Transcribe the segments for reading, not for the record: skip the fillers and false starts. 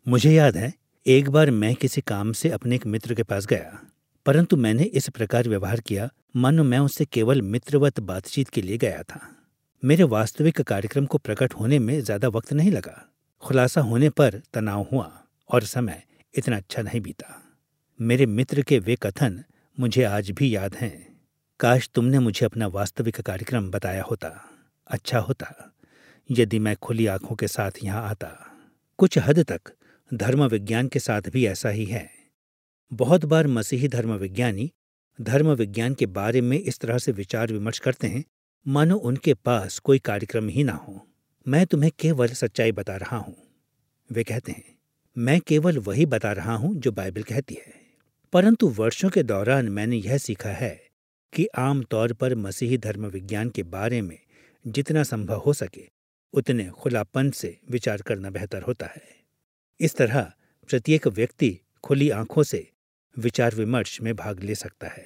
मुझे याद है, एक बार मैं किसी काम से अपने एक मित्र के पास गया, परंतु मैंने इस प्रकार व्यवहार किया मानो मैं उससे केवल मित्रवत बातचीत के लिए गया था। मेरे वास्तविक कार्यक्रम को प्रकट होने में ज्यादा वक्त नहीं लगा। खुलासा होने पर तनाव हुआ और समय इतना अच्छा नहीं बीता। मेरे मित्र के वे कथन मुझे आज भी याद हैं। काश तुमने मुझे अपना वास्तविक कार्यक्रम बताया होता। अच्छा होता यदि मैं खुली आंखों के साथ यहाँ आता। कुछ हद तक धर्म विज्ञान के साथ भी ऐसा ही है। बहुत बार मसीही धर्म विज्ञानी धर्म विज्ञान के बारे में इस तरह से विचार विमर्श करते हैं मानो उनके पास कोई कार्यक्रम ही ना हो। मैं तुम्हें केवल सच्चाई बता रहा हूं, वे कहते हैं। मैं केवल वही बता रहा हूं जो बाइबल कहती है। परंतु वर्षों के दौरान मैंने यह सीखा है कि आम तौर पर मसीही धर्म विज्ञान के बारे में जितना संभव हो सके उतने खुलापन से विचार करना बेहतर होता है। इस तरह प्रत्येक व्यक्ति खुली आंखों से विचार विमर्श में भाग ले सकता है।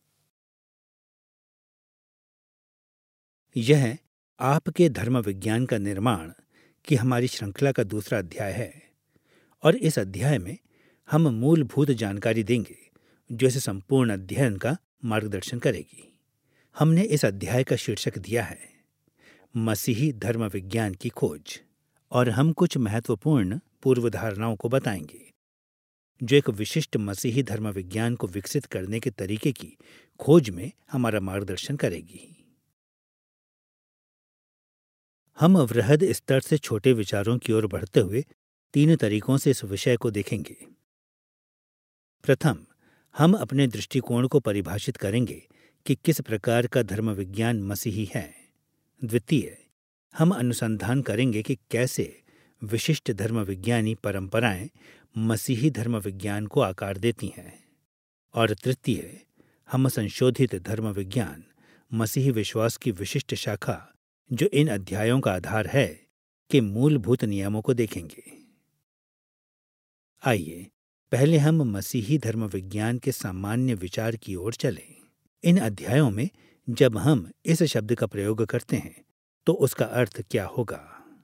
यह आपके धर्म विज्ञान का निर्माण की हमारी श्रृंखला का दूसरा अध्याय है और इस अध्याय में हम मूलभूत जानकारी देंगे जो इस संपूर्ण अध्ययन का मार्गदर्शन करेगी। हमने इस अध्याय का शीर्षक दिया है मसीही धर्म विज्ञान की खोज, और हम कुछ महत्वपूर्ण पूर्वधारणाओं को बताएंगे जो एक विशिष्ट मसीही धर्म विज्ञान को विकसित करने के तरीके की खोज में हमारा मार्गदर्शन करेगी। हम वृहद स्तर से छोटे विचारों की ओर बढ़ते हुए 3 तरीकों से इस विषय को देखेंगे। प्रथम, हम अपने दृष्टिकोण को परिभाषित करेंगे कि किस प्रकार का धर्म विज्ञान मसीही है। द्वितीय, हम अनुसंधान करेंगे कि कैसे विशिष्ट धर्म विज्ञानी परंपराएं मसीही धर्म विज्ञान को आकार देती हैं। और तृतीय, हम संशोधित धर्म विज्ञान मसीही विश्वास की विशिष्ट शाखा जो इन अध्यायों का आधार है के मूलभूत नियमों को देखेंगे। आइए पहले हम मसीही धर्म विज्ञान के सामान्य विचार की ओर चलें। इन अध्यायों में जब हम इस शब्द का प्रयोग करते हैं तो उसका अर्थ क्या होगा।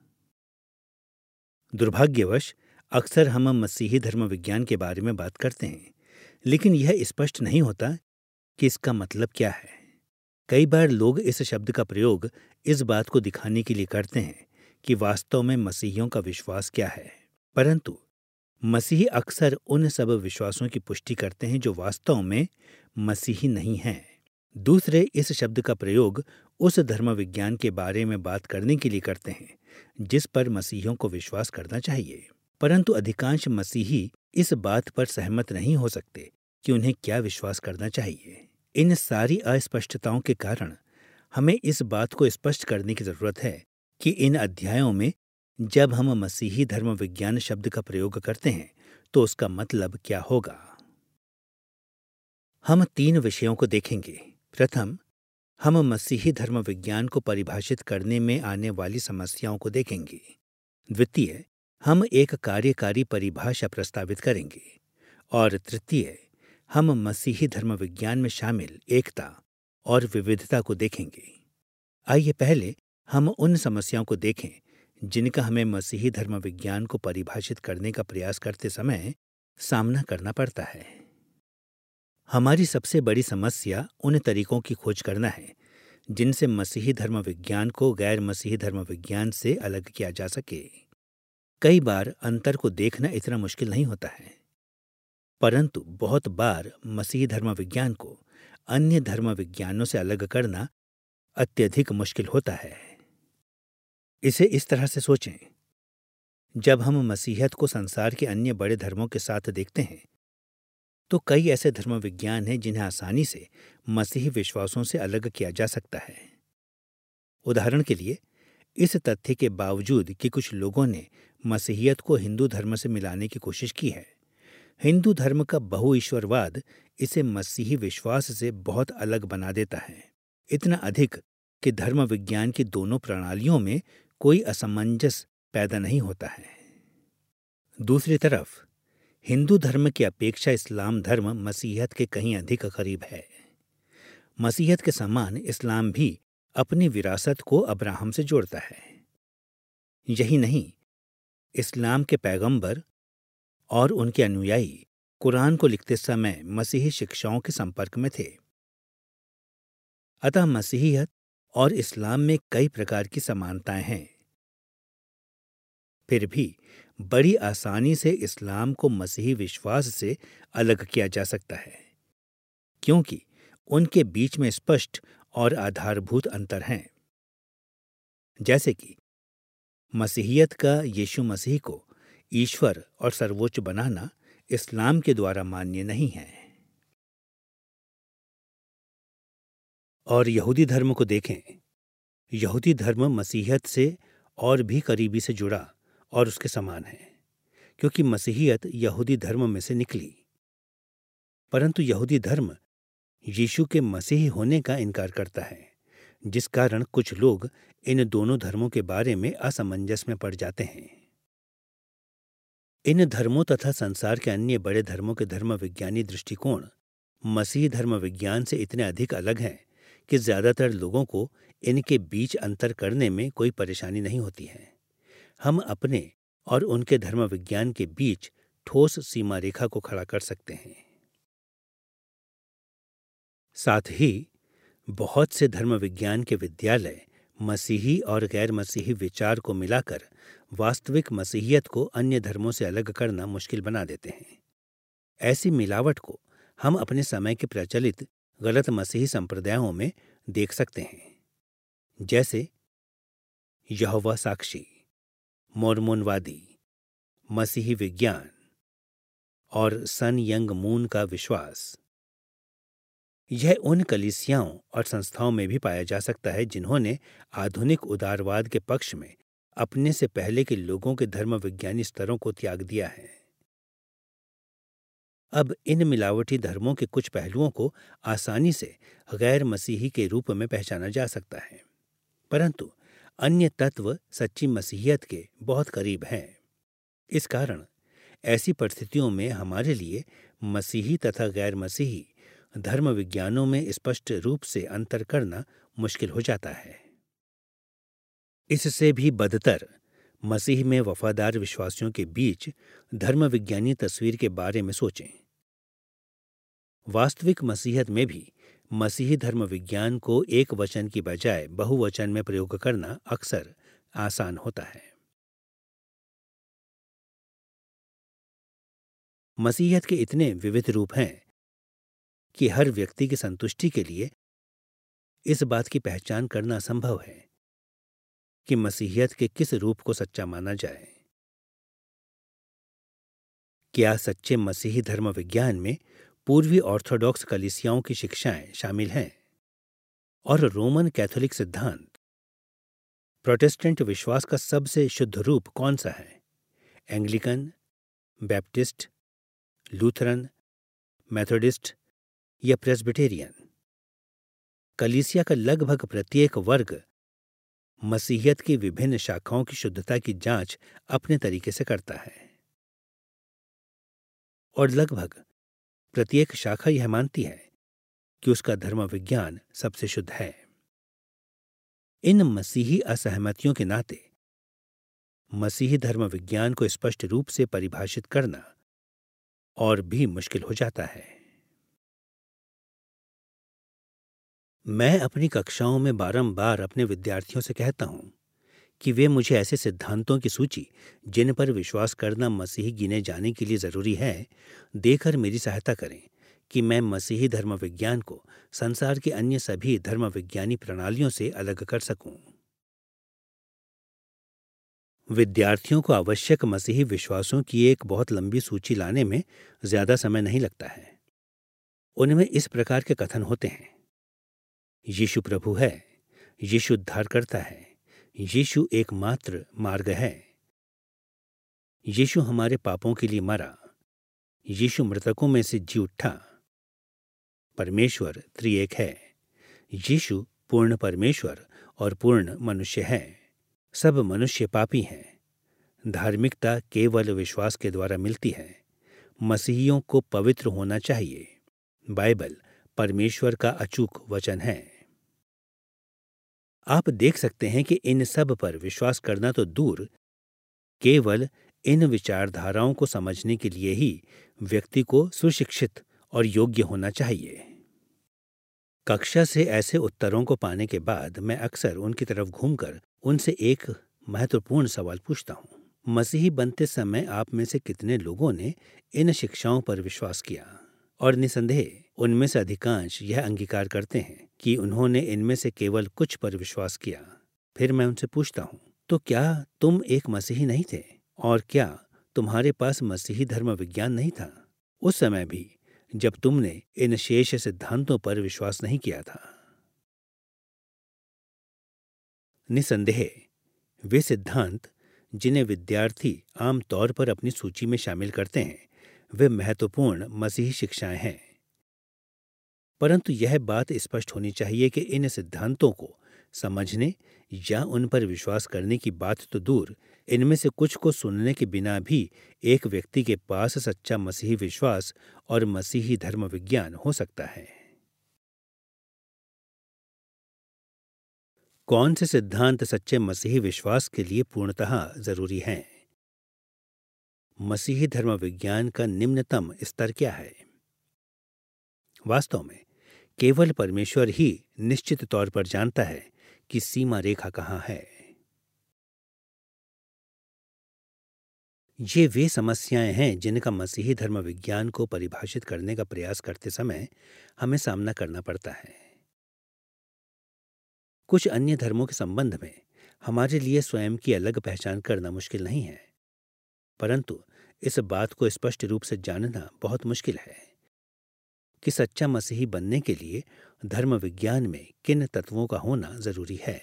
दुर्भाग्यवश अक्सर हम मसीही धर्म विज्ञान के बारे में बात करते हैं, लेकिन यह स्पष्ट नहीं होता कि इसका मतलब क्या है। कई बार लोग इस शब्द का प्रयोग इस बात को दिखाने के लिए करते हैं कि वास्तव में मसीहियों का विश्वास क्या है, परंतु मसीही अक्सर उन सब विश्वासों की पुष्टि करते हैं जो वास्तव में मसीही नहीं हैं। दूसरे इस शब्द का प्रयोग उस धर्म विज्ञान के बारे में बात करने के लिए करते हैं जिस पर मसीहियों को विश्वास करना चाहिए, परंतु अधिकांश मसीही इस बात पर सहमत नहीं हो सकते कि उन्हें क्या विश्वास करना चाहिए। इन सारी अस्पष्टताओं के कारण हमें इस बात को स्पष्ट करने की जरूरत है कि इन अध्यायों में जब हम मसीही धर्म विज्ञान शब्द का प्रयोग करते हैं तो उसका मतलब क्या होगा। हम 3 विषयों को देखेंगे। प्रथम, हम मसीही धर्म विज्ञान को परिभाषित करने में आने वाली समस्याओं को देखेंगे। द्वितीय, हम एक कार्यकारी परिभाषा प्रस्तावित करेंगे। और तृतीय, हम मसीही धर्म विज्ञान में शामिल एकता और विविधता को देखेंगे। आइए पहले हम उन समस्याओं को देखें जिनका हमें मसीही धर्म विज्ञान को परिभाषित करने का प्रयास करते समय सामना करना पड़ता है। हमारी सबसे बड़ी समस्या उन तरीकों की खोज करना है जिनसे मसीही धर्म विज्ञान को गैर मसीही धर्म विज्ञान से अलग किया जा सके। कई बार अंतर को देखना इतना मुश्किल नहीं होता है, परंतु बहुत बार मसीही धर्म विज्ञान को अन्य धर्म विज्ञानों से अलग करना अत्यधिक मुश्किल होता है। इसे इस तरह से सोचें, जब हम मसीहत को संसार के अन्य बड़े धर्मों के साथ देखते हैं तो कई ऐसे धर्म विज्ञान हैं जिन्हें आसानी से मसीही विश्वासों से अलग किया जा सकता है। उदाहरण के लिए, इस तथ्य के बावजूद कि कुछ लोगों ने मसीहियत को हिंदू धर्म से मिलाने की कोशिश की है, हिंदू धर्म का बहुईश्वरवाद इसे मसीही विश्वास से बहुत अलग बना देता है, इतना अधिक कि धर्म विज्ञान की दोनों प्रणालियों में कोई असमंजस पैदा नहीं होता है। दूसरी तरफ हिंदू धर्म की अपेक्षा इस्लाम धर्म मसीहत के कहीं अधिक करीब है। मसीहत के समान इस्लाम भी अपनी विरासत को अब्राहम से जोड़ता है। यही नहीं, इस्लाम के पैगंबर और उनके अनुयायी कुरान को लिखते समय मसीही शिक्षाओं के संपर्क में थे। अतः मसीहियत और इस्लाम में कई प्रकार की समानताएं हैं। फिर भी बड़ी आसानी से इस्लाम को मसीही विश्वास से अलग किया जा सकता है, क्योंकि उनके बीच में स्पष्ट और आधारभूत अंतर हैं। जैसे कि मसीहियत का यीशु मसीह को ईश्वर और सर्वोच्च बनाना इस्लाम के द्वारा मान्य नहीं है। और यहूदी धर्म को देखें। यहूदी धर्म मसीहियत से और भी करीबी से जुड़ा और उसके समान है, क्योंकि मसीहियत यहूदी धर्म में से निकली। परंतु यहूदी धर्म यीशु के मसीही होने का इनकार करता है, जिस कारण कुछ लोग इन दोनों धर्मों के बारे में असमंजस में पड़ जाते हैं। इन धर्मों तथा संसार के अन्य बड़े धर्मों के धर्म विज्ञानी दृष्टिकोण मसीही धर्म विज्ञान से इतने अधिक अलग हैं कि ज्यादातर लोगों को इनके बीच अंतर करने में कोई परेशानी नहीं होती है। हम अपने और उनके धर्म विज्ञान के बीच ठोस सीमा रेखा को खड़ा कर सकते हैं। साथ ही बहुत से धर्म विज्ञान के विद्यालय मसीही और गैर मसीही विचार को मिलाकर वास्तविक मसीहियत को अन्य धर्मों से अलग करना मुश्किल बना देते हैं। ऐसी मिलावट को हम अपने समय के प्रचलित गलत मसीही संप्रदायों में देख सकते हैं, जैसे यहोवा साक्षी, मोर्मोनवादी, मसीही विज्ञान और सन यंग मून का विश्वास। यह उन कलीसियाओं और संस्थाओं में भी पाया जा सकता है जिन्होंने आधुनिक उदारवाद के पक्ष में अपने से पहले के लोगों के धर्म विज्ञानी स्तरों को त्याग दिया है। अब इन मिलावटी धर्मों के कुछ पहलुओं को आसानी से गैर मसीही के रूप में पहचाना जा सकता है, परंतु अन्य तत्व सच्ची मसीहियत के बहुत करीब हैं। इस कारण ऐसी परिस्थितियों में हमारे लिए मसीही तथा गैर मसीही धर्म विज्ञानों में स्पष्ट रूप से अंतर करना मुश्किल हो जाता है। इससे भी बदतर मसीह में वफादार विश्वासियों के बीच धर्म विज्ञानी तस्वीर के बारे में सोचें। वास्तविक मसीहत में भी मसीही धर्म विज्ञान को एक वचन की बजाय बहुवचन में प्रयोग करना अक्सर आसान होता है। मसीहत के इतने विविध रूप हैं कि हर व्यक्ति की संतुष्टि के लिए इस बात की पहचान करना असंभव है कि मसीहियत के किस रूप को सच्चा माना जाए। क्या सच्चे मसीही धर्म विज्ञान में पूर्वी ऑर्थोडॉक्स कलीसियाओं की शिक्षाएं शामिल हैं और रोमन कैथोलिक सिद्धांत? प्रोटेस्टेंट विश्वास का सबसे शुद्ध रूप कौन सा है? एंग्लिकन, बैप्टिस्ट, लूथरन, मेथोडिस्ट या प्रेस्बिटेरियन? कलीसिया का लगभग प्रत्येक वर्ग मसीहियत की विभिन्न शाखाओं की शुद्धता की जांच अपने तरीके से करता है, और लगभग प्रत्येक शाखा यह मानती है कि उसका धर्म विज्ञान सबसे शुद्ध है। इन मसीही असहमतियों के नाते मसीही धर्म विज्ञान को स्पष्ट रूप से परिभाषित करना और भी मुश्किल हो जाता है। मैं अपनी कक्षाओं में बारंबार अपने विद्यार्थियों से कहता हूं कि वे मुझे ऐसे सिद्धांतों की सूची जिन पर विश्वास करना मसीही गिने जाने के लिए जरूरी है, देकर मेरी सहायता करें कि मैं मसीही धर्म विज्ञान को संसार के अन्य सभी धर्म विज्ञानी प्रणालियों से अलग कर सकूं। विद्यार्थियों को आवश्यक मसीही विश्वासों की एक बहुत लंबी सूची लाने में ज्यादा समय नहीं लगता है। उनमें इस प्रकार के कथन होते हैं: यीशु प्रभु है, यीशु उद्धार करता है, यीशु एकमात्र मार्ग है, यीशु हमारे पापों के लिए मरा, यीशु मृतकों में से जी उठा, परमेश्वर त्रिएक है, यीशु पूर्ण परमेश्वर और पूर्ण मनुष्य है, सब मनुष्य पापी हैं, धार्मिकता केवल विश्वास के द्वारा मिलती है, मसीहियों को पवित्र होना चाहिए, बाइबल परमेश्वर का अचूक वचन है। आप देख सकते हैं कि इन सब पर विश्वास करना तो दूर, केवल इन विचारधाराओं को समझने के लिए ही व्यक्ति को सुशिक्षित और योग्य होना चाहिए। कक्षा से ऐसे उत्तरों को पाने के बाद मैं अक्सर उनकी तरफ घूमकर उनसे एक महत्वपूर्ण सवाल पूछता हूँ। मसीही बनते समय आप में से कितने लोगों ने इन शिक्षाओं पर विश्वास किया? और निसंदेह उनमें से अधिकांश यह अंगीकार करते हैं कि उन्होंने इनमें से केवल कुछ पर विश्वास किया। फिर मैं उनसे पूछता हूँ, तो क्या तुम एक मसीही नहीं थे? और क्या तुम्हारे पास मसीही धर्म विज्ञान नहीं था उस समय भी, जब तुमने इन शेष सिद्धांतों पर विश्वास नहीं किया था? निसंदेह वे सिद्धांत जिन्हें विद्यार्थी आम तौर पर अपनी सूची में शामिल करते हैं, वे महत्वपूर्ण मसीही शिक्षाएं हैं। परंतु यह बात स्पष्ट होनी चाहिए कि इन सिद्धांतों को समझने या उन पर विश्वास करने की बात तो दूर, इनमें से कुछ को सुनने के बिना भी एक व्यक्ति के पास सच्चा मसीही विश्वास और मसीही धर्म विज्ञान हो सकता है। कौन से सिद्धांत सच्चे मसीही विश्वास के लिए पूर्णतः जरूरी हैं? मसीही धर्म विज्ञान का निम्नतम स्तर क्या है? वास्तव में केवल परमेश्वर ही निश्चित तौर पर जानता है कि सीमा रेखा कहाँ है। ये वे समस्याएं हैं जिनका मसीही धर्म विज्ञान को परिभाषित करने का प्रयास करते समय हमें सामना करना पड़ता है। कुछ अन्य धर्मों के संबंध में हमारे लिए स्वयं की अलग पहचान करना मुश्किल नहीं है, परंतु इस बात को स्पष्ट रूप से जानना बहुत मुश्किल है कि सच्चा मसीही बनने के लिए धर्म विज्ञान में किन तत्वों का होना जरूरी है।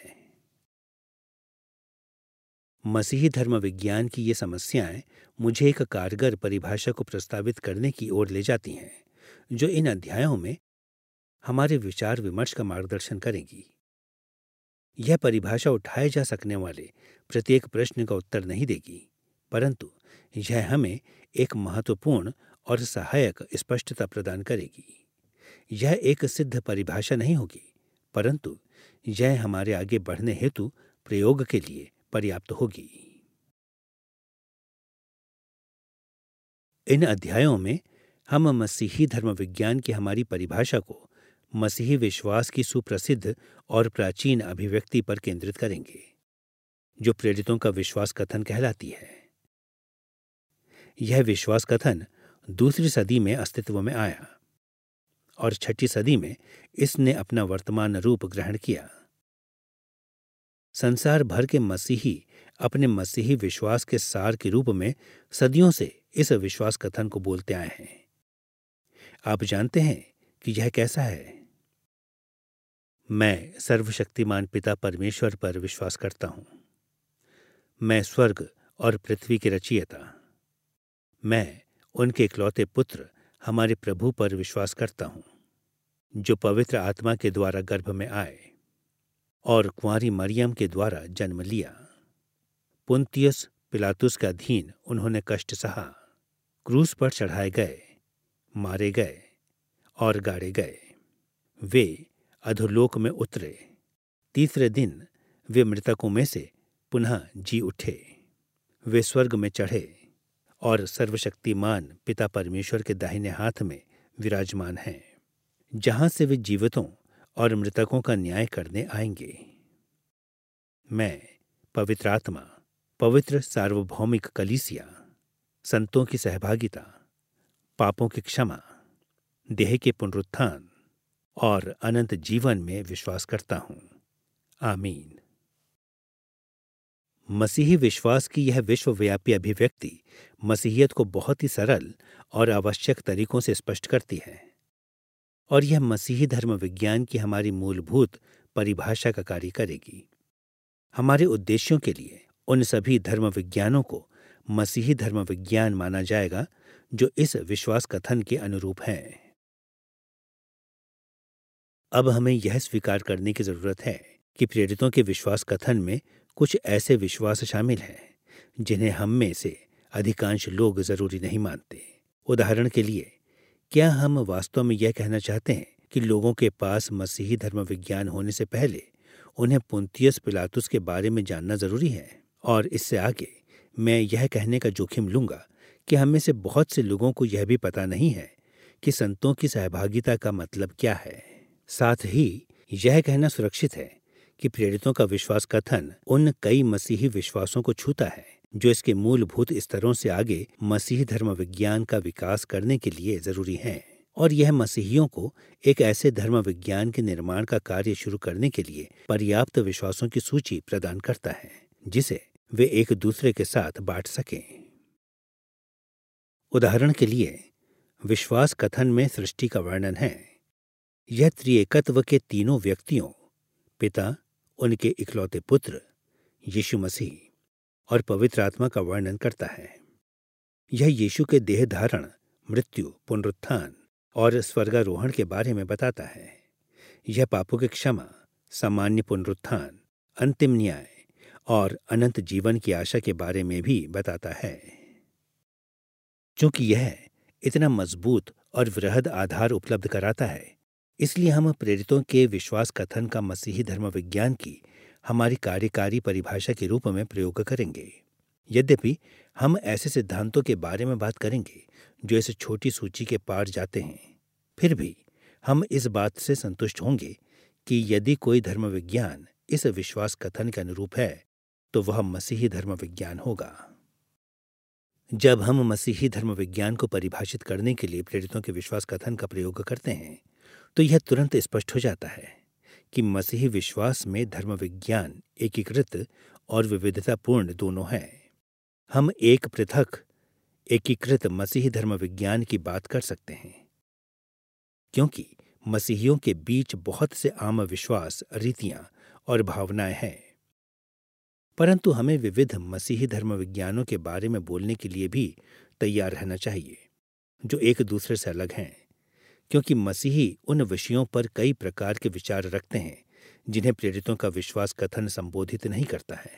मसीही धर्म विज्ञान की ये समस्याएं मुझे एक कारगर परिभाषा को प्रस्तावित करने की ओर ले जाती हैं, जो इन अध्यायों में हमारे विचार विमर्श का मार्गदर्शन करेगी। यह परिभाषा उठाए जा सकने वाले प्रत्येक प्रश्न का उत्तर नहीं देगी, परंतु यह हमें एक महत्वपूर्ण और सहायक स्पष्टता प्रदान करेगी। यह एक सिद्ध परिभाषा नहीं होगी, परंतु यह हमारे आगे बढ़ने हेतु प्रयोग के लिए पर्याप्त होगी। इन अध्यायों में हम मसीही धर्म विज्ञान की हमारी परिभाषा को मसीही विश्वास की सुप्रसिद्ध और प्राचीन अभिव्यक्ति पर केंद्रित करेंगे, जो प्रेरितों का विश्वास कथन कहलाती है। यह विश्वास कथन दूसरी सदी में अस्तित्व में आया और छठी सदी में इसने अपना वर्तमान रूप ग्रहण किया। संसार भर के मसीही अपने मसीही विश्वास के सार के रूप में सदियों से इस विश्वास कथन को बोलते आए हैं। आप जानते हैं कि यह कैसा है? मैं सर्वशक्तिमान पिता परमेश्वर पर विश्वास करता हूं। मैं स्वर्ग और पृथ्वी के रचयिता, मैं उनके इकलौते पुत्र हमारे प्रभु पर विश्वास करता हूं, जो पवित्र आत्मा के द्वारा गर्भ में आए और कुंवारी मरियम के द्वारा जन्म लिया। पुन्तियुस पिलातुस के अधीन उन्होंने कष्ट सहा, क्रूस पर चढ़ाए गए, मारे गए और गाड़े गए। वे अधोलोक में उतरे, तीसरे दिन वे मृतकों में से पुनः जी उठे। वे स्वर्ग में चढ़े और सर्वशक्तिमान पिता परमेश्वर के दाहिने हाथ में विराजमान हैं, जहां से वे जीवितों और मृतकों का न्याय करने आएंगे। मैं पवित्र आत्मा, पवित्र सार्वभौमिक कलीसिया, संतों की सहभागिता, पापों की क्षमा, देह के पुनरुत्थान और अनंत जीवन में विश्वास करता हूं। आमीन। मसीही विश्वास की यह विश्वव्यापी अभिव्यक्ति मसीहियत को बहुत ही सरल और आवश्यक तरीकों से स्पष्ट करती है, और यह मसीही धर्म विज्ञान की हमारी मूलभूत परिभाषा का कार्य करेगी। हमारे उद्देश्यों के लिए उन सभी धर्म विज्ञानों को मसीही धर्म विज्ञान माना जाएगा जो इस विश्वास कथन के अनुरूप हैं। अब हमें यह स्वीकार करने की जरूरत है कि प्रेरितों के विश्वास कथन में कुछ ऐसे विश्वास शामिल हैं जिन्हें हम में से अधिकांश लोग जरूरी नहीं मानते। उदाहरण के लिए, क्या हम वास्तव में यह कहना चाहते हैं कि लोगों के पास मसीही धर्म विज्ञान होने से पहले उन्हें पुन्तियुस पिलातुस के बारे में जानना जरूरी है, और इससे आगे मैं यह कहने का जोखिम लूंगा कि हम में से बहुत से लोगों को यह भी पता नहीं है कि संतों की सहभागिता का मतलब क्या है। साथ ही यह कहना सुरक्षित है कि प्रेरितों का विश्वास कथन उन कई मसीही विश्वासों को छूता है जो इसके मूलभूत स्तरों से आगे मसीही धर्म विज्ञान का विकास करने के लिए जरूरी हैं, और यह मसीहियों को एक ऐसे धर्म विज्ञान के निर्माण का कार्य शुरू करने के लिए पर्याप्त विश्वासों की सूची प्रदान करता है जिसे वे एक दूसरे के साथ बांट सकें। उदाहरण के लिए विश्वास कथन में सृष्टि का वर्णन है। यह त्रिएकत्व के तीनों व्यक्तियों, पिता, उनके इकलौते पुत्र यीशु मसीह और पवित्र आत्मा का वर्णन करता है। यह यीशु के देह धारण, मृत्यु, पुनरुत्थान और स्वर्गारोहण के बारे में बताता है। यह पापों की क्षमा, सामान्य पुनरुत्थान, अंतिम न्याय और अनंत जीवन की आशा के बारे में भी बताता है। चूंकि यह इतना मजबूत और वृहद आधार उपलब्ध कराता है, इसलिए हम प्रेरितों के विश्वास कथन का मसीही धर्म विज्ञान की हमारी कार्यकारी परिभाषा के रूप में प्रयोग करेंगे। यद्यपि हम ऐसे सिद्धांतों के बारे में बात करेंगे जो इस छोटी सूची के पार जाते हैं, फिर भी हम इस बात से संतुष्ट होंगे कि यदि कोई धर्म विज्ञान इस विश्वास कथन के अनुरूप है तो वह मसीही धर्म विज्ञान होगा। जब हम मसीही धर्म विज्ञान को परिभाषित करने के लिए प्रेरितों के विश्वास कथन का प्रयोग करते हैं तो यह तुरंत स्पष्ट हो जाता है कि मसीही विश्वास में धर्म विज्ञान एकीकृत और विविधतापूर्ण दोनों है। हम एक पृथक एकीकृत मसीही धर्म विज्ञान की बात कर सकते हैं क्योंकि मसीहियों के बीच बहुत से आम विश्वास, रीतियां और भावनाएं हैं, परंतु हमें विविध मसीही धर्म विज्ञानों के बारे में बोलने के लिए भी तैयार रहना चाहिए जो एक दूसरे से अलग हैं, क्योंकि मसीही उन विषयों पर कई प्रकार के विचार रखते हैं जिन्हें प्रेरितों का विश्वास कथन संबोधित नहीं करता है।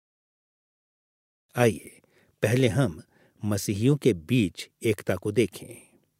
आइए पहले हम मसीहियों के बीच एकता को देखें।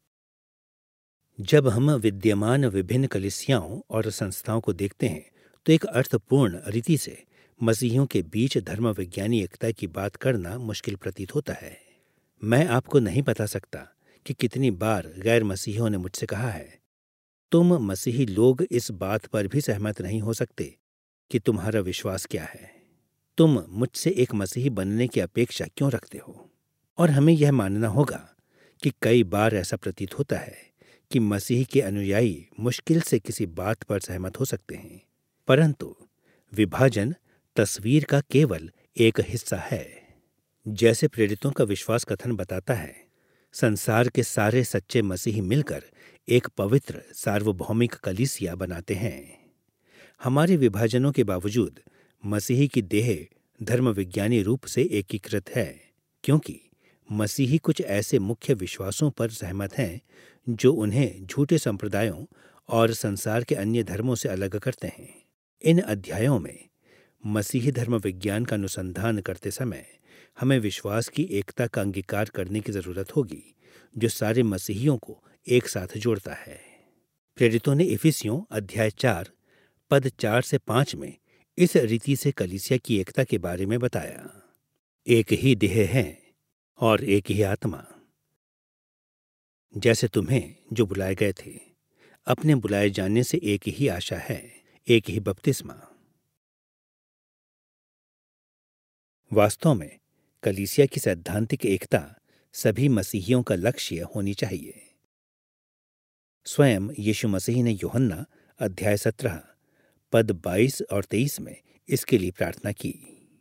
जब हम विद्यमान विभिन्न कलीसियाओं और संस्थाओं को देखते हैं तो एक अर्थपूर्ण रीति से मसीहियों के बीच धर्म विज्ञानी एकता की बात करना मुश्किल प्रतीत होता है। मैं आपको नहीं बता सकता कि कितनी बार गैर मसीहियों ने मुझसे कहा है, तुम मसीही लोग इस बात पर भी सहमत नहीं हो सकते कि तुम्हारा विश्वास क्या है। तुम मुझसे एक मसीही बनने की अपेक्षा क्यों रखते हो? और हमें यह मानना होगा कि कई बार ऐसा प्रतीत होता है कि मसीह के अनुयायी मुश्किल से किसी बात पर सहमत हो सकते हैं, परंतु विभाजन तस्वीर का केवल एक हिस्सा है। जैसे प्रेरितों का विश्वास कथन बताता है, संसार के सारे सच्चे मसीही मिलकर एक पवित्र सार्वभौमिक कलीसिया बनाते हैं। हमारे विभाजनों के बावजूद मसीही की देह धर्म विज्ञानी रूप से एकीकृत है, क्योंकि मसीही कुछ ऐसे मुख्य विश्वासों पर सहमत हैं जो उन्हें झूठे संप्रदायों और संसार के अन्य धर्मों से अलग करते हैं। इन अध्यायों में मसीही धर्म विज्ञान का अनुसंधान करते समय हमें विश्वास की एकता का अंगीकार करने की जरूरत होगी जो सारे मसीहियों को एक साथ जोड़ता है। प्रेरितों ने इफिसियों अध्याय 4 पद 4 से 5 में इस रीति से कलीसिया की एकता के बारे में बताया। एक ही देह है और एक ही आत्मा, जैसे तुम्हें जो बुलाए गए थे अपने बुलाए जाने से एक ही आशा है, एक ही बपतिस्मा। वास्तव में कलीसिया की सैद्धांतिक एकता सभी मसीहियों का लक्ष्य होनी चाहिए। स्वयं यीशु मसीह ने यूहन्ना अध्याय 17 पद 22 और 23 में इसके लिए प्रार्थना की।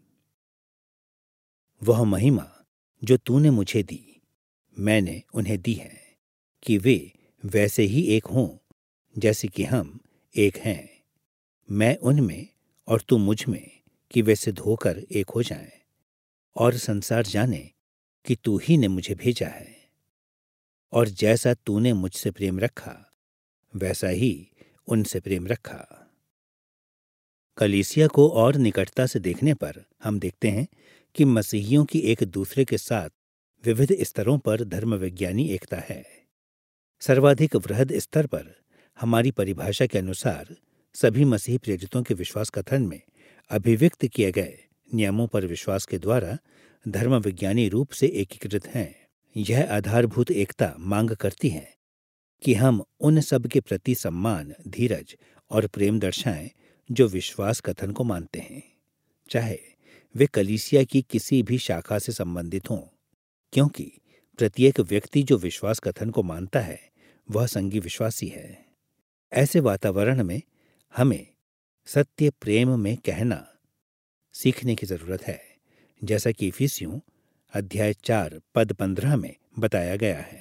वह महिमा जो तूने मुझे दी मैंने उन्हें दी है कि वे वैसे ही एक हों जैसे कि हम एक हैं, मैं उनमें और तू मुझ में, कि वे सिद्ध होकर एक हो जाएं और संसार जाने कि तू ही ने मुझे भेजा है। और जैसा तूने मुझसे प्रेम रखा वैसा ही उनसे प्रेम रखा। कलीसिया को और निकटता से देखने पर हम देखते हैं कि मसीहियों की एक दूसरे के साथ विविध स्तरों पर धर्म विज्ञानी एकता है। सर्वाधिक वृहद स्तर पर हमारी परिभाषा के अनुसार सभी मसीही प्रेरितों के विश्वास कथन में अभिव्यक्त किए गए नियमों पर विश्वास के द्वारा धर्म विज्ञानी रूप से एकीकृत हैं। यह आधारभूत एकता मांग करती है कि हम उन सब के प्रति सम्मान, धीरज और प्रेम दर्शाएं जो विश्वास कथन को मानते हैं, चाहे वे कलीसिया की किसी भी शाखा से संबंधित हों, क्योंकि प्रत्येक व्यक्ति जो विश्वास कथन को मानता है वह संगी विश्वासी है। ऐसे वातावरण में हमें सत्य प्रेम में कहना सीखने की जरूरत है, जैसा कि इफिसियों अध्याय 4 पद 15 में बताया गया है।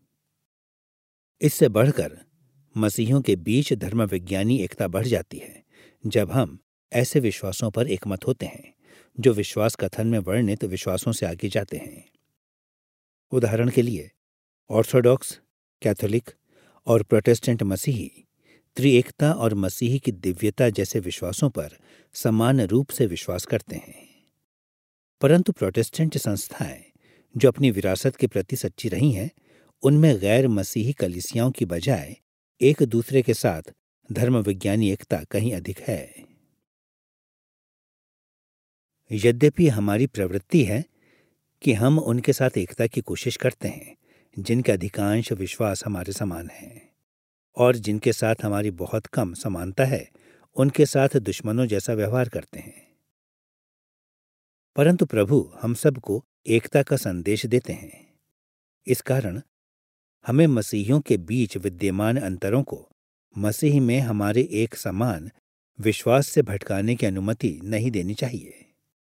इससे बढ़कर मसीहियों के बीच धर्म विज्ञानी एकता बढ़ जाती है जब हम ऐसे विश्वासों पर एकमत होते हैं जो विश्वास कथन में वर्णित विश्वासों से आगे जाते हैं। उदाहरण के लिए ऑर्थोडॉक्स, कैथोलिक और प्रोटेस्टेंट मसीही त्रिएकता और मसीही की दिव्यता जैसे विश्वासों पर समान रूप से विश्वास करते हैं, परंतु प्रोटेस्टेंट संस्थाएं जो अपनी विरासत के प्रति सच्ची रही हैं, उनमें गैर मसीही कलीसियाओं की बजाय एक दूसरे के साथ धर्म विज्ञानी एकता कहीं अधिक है। यद्यपि हमारी प्रवृत्ति है कि हम उनके साथ एकता की कोशिश करते हैं जिनके अधिकांश विश्वास हमारे समान हैं, और जिनके साथ हमारी बहुत कम समानता है उनके साथ दुश्मनों जैसा व्यवहार करते हैं। परंतु प्रभु हम सबको एकता का संदेश देते हैं। इस कारण हमें मसीहियों के बीच विद्यमान अंतरों को मसीह में हमारे एक समान विश्वास से भटकाने की अनुमति नहीं देनी चाहिए।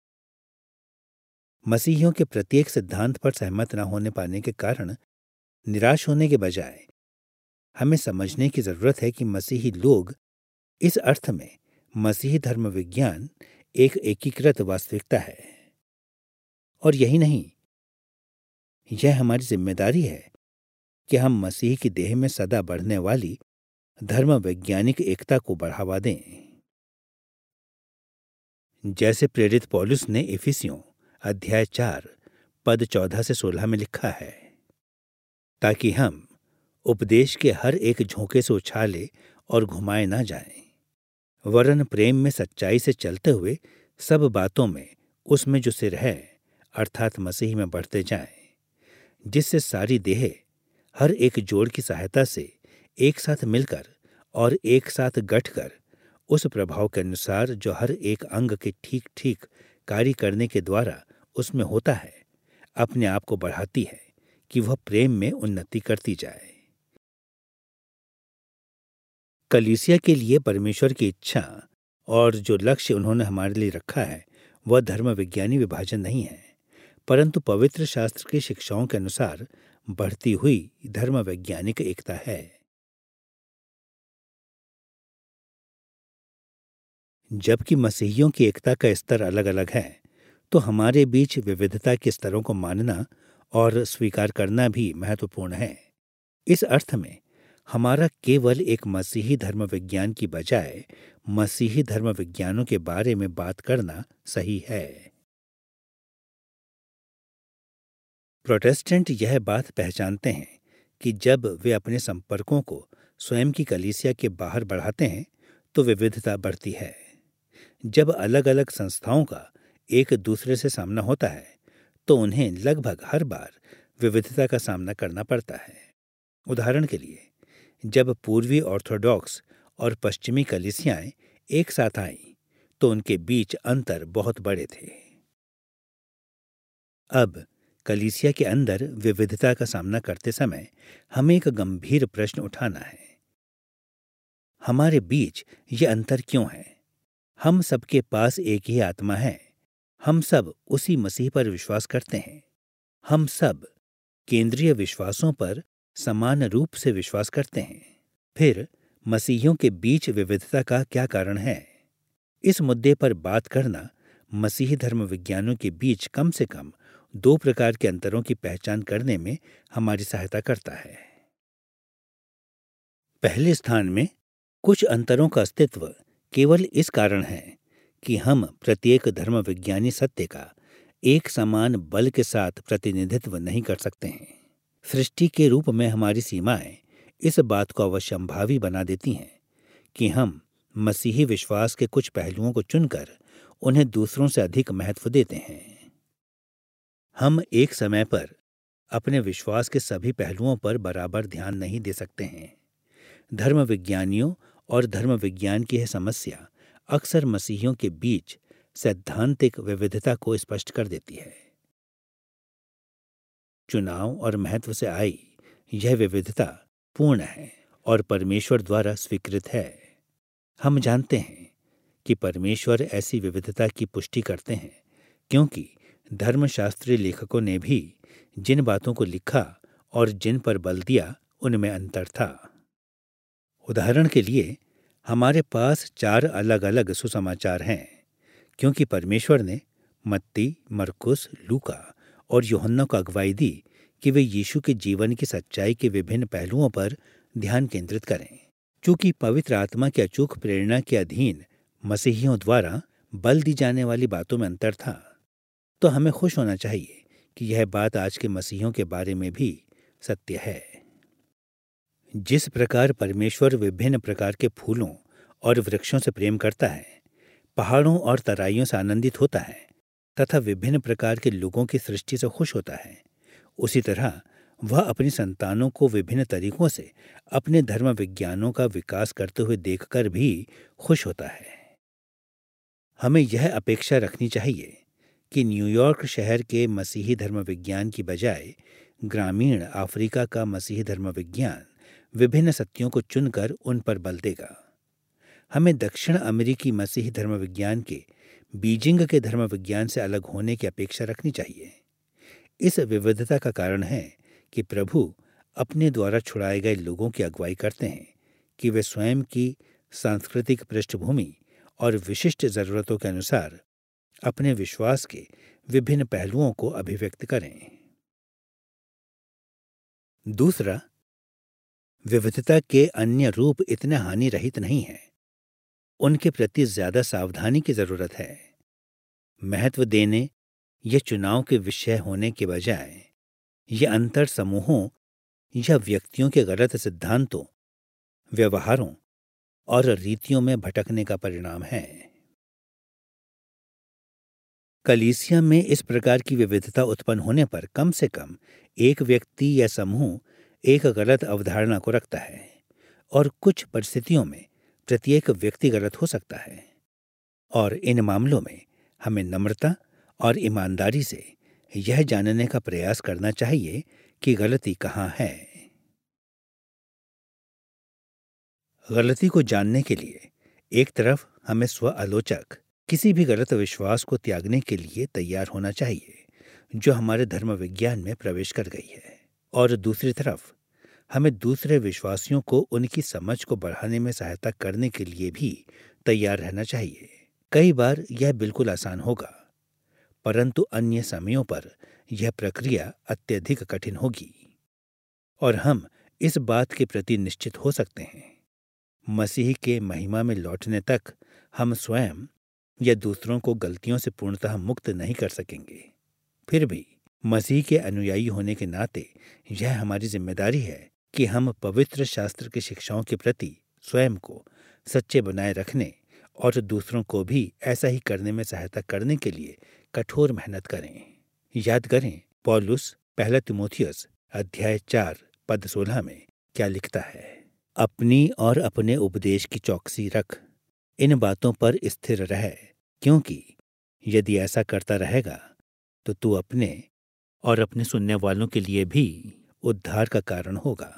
मसीहियों के प्रत्येक सिद्धांत पर सहमत न होने पाने के कारण निराश होने के बजाय हमें समझने की जरूरत है कि मसीही लोग इस अर्थ में मसीही धर्म विज्ञान एक एकीकृत वास्तविकता है। और यही नहीं, यह हमारी जिम्मेदारी है कि हम मसीह की देह में सदा बढ़ने वाली धर्म वैज्ञानिक एकता को बढ़ावा दें। जैसे प्रेरित पौलुस ने इफिसियों अध्याय 4 पद 14 से 16 में लिखा है, ताकि हम उपदेश के हर एक झोंके से उछाले और घुमाए ना जाएं, वरन प्रेम में सच्चाई से चलते हुए सब बातों में उसमें जो सिर है अर्थात मसीह में बढ़ते जाएं, जिससे सारी देह हर एक जोड़ की सहायता से एक साथ मिलकर और एक साथ गठकर उस प्रभाव के अनुसार जो हर एक अंग के ठीक ठीक कार्य करने के द्वारा उसमें होता है, अपने आप को बढ़ाती है कि वह प्रेम में उन्नति करती जाए। कलीसिया के लिए परमेश्वर की इच्छा और जो लक्ष्य उन्होंने हमारे लिए रखा है वह धर्म विज्ञानी विभाजन नहीं है, परंतु पवित्र शास्त्र की शिक्षाओं के अनुसार बढ़ती हुई धर्म वैज्ञानिक एकता है। जबकि मसीहियों की एकता का स्तर अलग अलग है, तो हमारे बीच विविधता के स्तरों को मानना और स्वीकार करना भी महत्वपूर्ण है। इस अर्थ में हमारा केवल एक मसीही धर्म विज्ञान की बजाय मसीही धर्म विज्ञानों के बारे में बात करना सही है। प्रोटेस्टेंट यह बात पहचानते हैं कि जब वे अपने संपर्कों को स्वयं की कलीसिया के बाहर बढ़ाते हैं तो विविधता बढ़ती है। जब अलग अलग संस्थाओं का एक दूसरे से सामना होता है तो उन्हें लगभग हर बार विविधता का सामना करना पड़ता है। उदाहरण के लिए, जब पूर्वी ऑर्थोडॉक्स और पश्चिमी कलीसियाएं एक साथ आईं तो उनके बीच अंतर बहुत बड़े थे। अब कलीसिया के अंदर विविधता का सामना करते समय हमें एक गंभीर प्रश्न उठाना है। हमारे बीच ये अंतर क्यों है? हम सबके पास एक ही आत्मा है, हम सब उसी मसीह पर विश्वास करते हैं, हम सब केंद्रीय विश्वासों पर समान रूप से विश्वास करते हैं। फिर मसीहियों के बीच विविधता का क्या कारण है? इस मुद्दे पर बात करना मसीही धर्म विज्ञानों के बीच कम से कम 2 प्रकार के अंतरों की पहचान करने में हमारी सहायता करता है। पहले स्थान में कुछ अंतरों का अस्तित्व केवल इस कारण है कि हम प्रत्येक धर्म विज्ञानी सत्य का एक समान बल के साथ प्रतिनिधित्व नहीं कर सकते हैं। सृष्टि के रूप में हमारी सीमाएं इस बात को अवश्यंभावी बना देती हैं कि हम मसीही विश्वास के कुछ पहलुओं को चुनकर उन्हें दूसरों से अधिक महत्व देते हैं। हम एक समय पर अपने विश्वास के सभी पहलुओं पर बराबर ध्यान नहीं दे सकते हैं। धर्म विज्ञानियों और धर्म विज्ञान की यह समस्या अक्सर मसीहियों के बीच सैद्धांतिक विविधता को स्पष्ट कर देती है। चुनाव और महत्व से आई यह विविधता पूर्ण है और परमेश्वर द्वारा स्वीकृत है। हम जानते हैं कि परमेश्वर ऐसी विविधता की पुष्टि करते हैं क्योंकि धर्मशास्त्रीय लेखकों ने भी जिन बातों को लिखा और जिन पर बल दिया उनमें अंतर था। उदाहरण के लिए हमारे पास 4 अलग अलग सुसमाचार हैं क्योंकि परमेश्वर ने मत्ती, मरकुस, लूका और यूहन्ना को अगुवाई दी कि वे यीशु के जीवन की सच्चाई के विभिन्न पहलुओं पर ध्यान केंद्रित करें। चूंकि पवित्र आत्मा की अचूक प्रेरणा के अधीन मसीहियों द्वारा बल दी जाने वाली बातों में अंतर था, तो हमें खुश होना चाहिए कि यह बात आज के मसीहियों के बारे में भी सत्य है। जिस प्रकार परमेश्वर विभिन्न प्रकार के फूलों और वृक्षों से प्रेम करता है, पहाड़ों और तराइयों से आनंदित होता है तथा विभिन्न प्रकार के लोगों की सृष्टि से खुश होता है, उसी तरह वह अपनी संतानों को विभिन्न तरीकों से अपने धर्म विज्ञानों का विकास करते हुए देखकर भी खुश होता है। हमें यह अपेक्षा रखनी चाहिए कि न्यूयॉर्क शहर के मसीही धर्म विज्ञान की बजाय ग्रामीण अफ्रीका का मसीही धर्म विज्ञान विभिन्न सत्यों को चुनकर उन पर बल देगा। हमें दक्षिण अमेरिकी मसीही धर्म विज्ञान के बीजिंग के धर्म विज्ञान से अलग होने की अपेक्षा रखनी चाहिए। इस विविधता का कारण है कि प्रभु अपने द्वारा छुड़ाए गए लोगों की अगुवाई करते हैं कि वे स्वयं की सांस्कृतिक पृष्ठभूमि और विशिष्ट जरूरतों के अनुसार अपने विश्वास के विभिन्न पहलुओं को अभिव्यक्त करें। दूसरा, विविधता के अन्य रूप इतने हानि रहित नहीं हैं। उनके प्रति ज्यादा सावधानी की जरूरत है। महत्व देने या चुनाव के विषय होने के बजाय ये अंतर समूहों या व्यक्तियों के गलत सिद्धांतों, व्यवहारों और रीतियों में भटकने का परिणाम है। कलीसिया में इस प्रकार की विविधता उत्पन्न होने पर कम से कम एक व्यक्ति या समूह एक गलत अवधारणा को रखता है और कुछ परिस्थितियों में प्रत्येक व्यक्ति गलत हो सकता है, और इन मामलों में हमें नम्रता और ईमानदारी से यह जानने का प्रयास करना चाहिए कि गलती कहाँ है। गलती को जानने के लिए एक तरफ हमें स्व आलोचक किसी भी गलत विश्वास को त्यागने के लिए तैयार होना चाहिए जो हमारे धर्म विज्ञान में प्रवेश कर गई है, और दूसरी तरफ हमें दूसरे विश्वासियों को उनकी समझ को बढ़ाने में सहायता करने के लिए भी तैयार रहना चाहिए। कई बार यह बिल्कुल आसान होगा, परंतु अन्य समयों पर यह प्रक्रिया अत्यधिक कठिन होगी, और हम इस बात के प्रति निश्चित हो सकते हैं मसीह के महिमा में लौटने तक हम स्वयं या दूसरों को गलतियों से पूर्णतः मुक्त नहीं कर सकेंगे। फिर भी मसीह के अनुयायी होने के नाते यह हमारी जिम्मेदारी है कि हम पवित्र शास्त्र की शिक्षाओं के प्रति स्वयं को सच्चे बनाए रखने और दूसरों को भी ऐसा ही करने में सहायता करने के लिए कठोर मेहनत करें। याद करें पौलुस 1 तिमोथियुस अध्याय 4 पद 16 में क्या लिखता है। अपनी और अपने उपदेश की चौकसी रख, इन बातों पर स्थिर रह, क्योंकि यदि ऐसा करता रहेगा तो तू अपने और अपने सुनने वालों के लिए भी उद्धार का कारण होगा।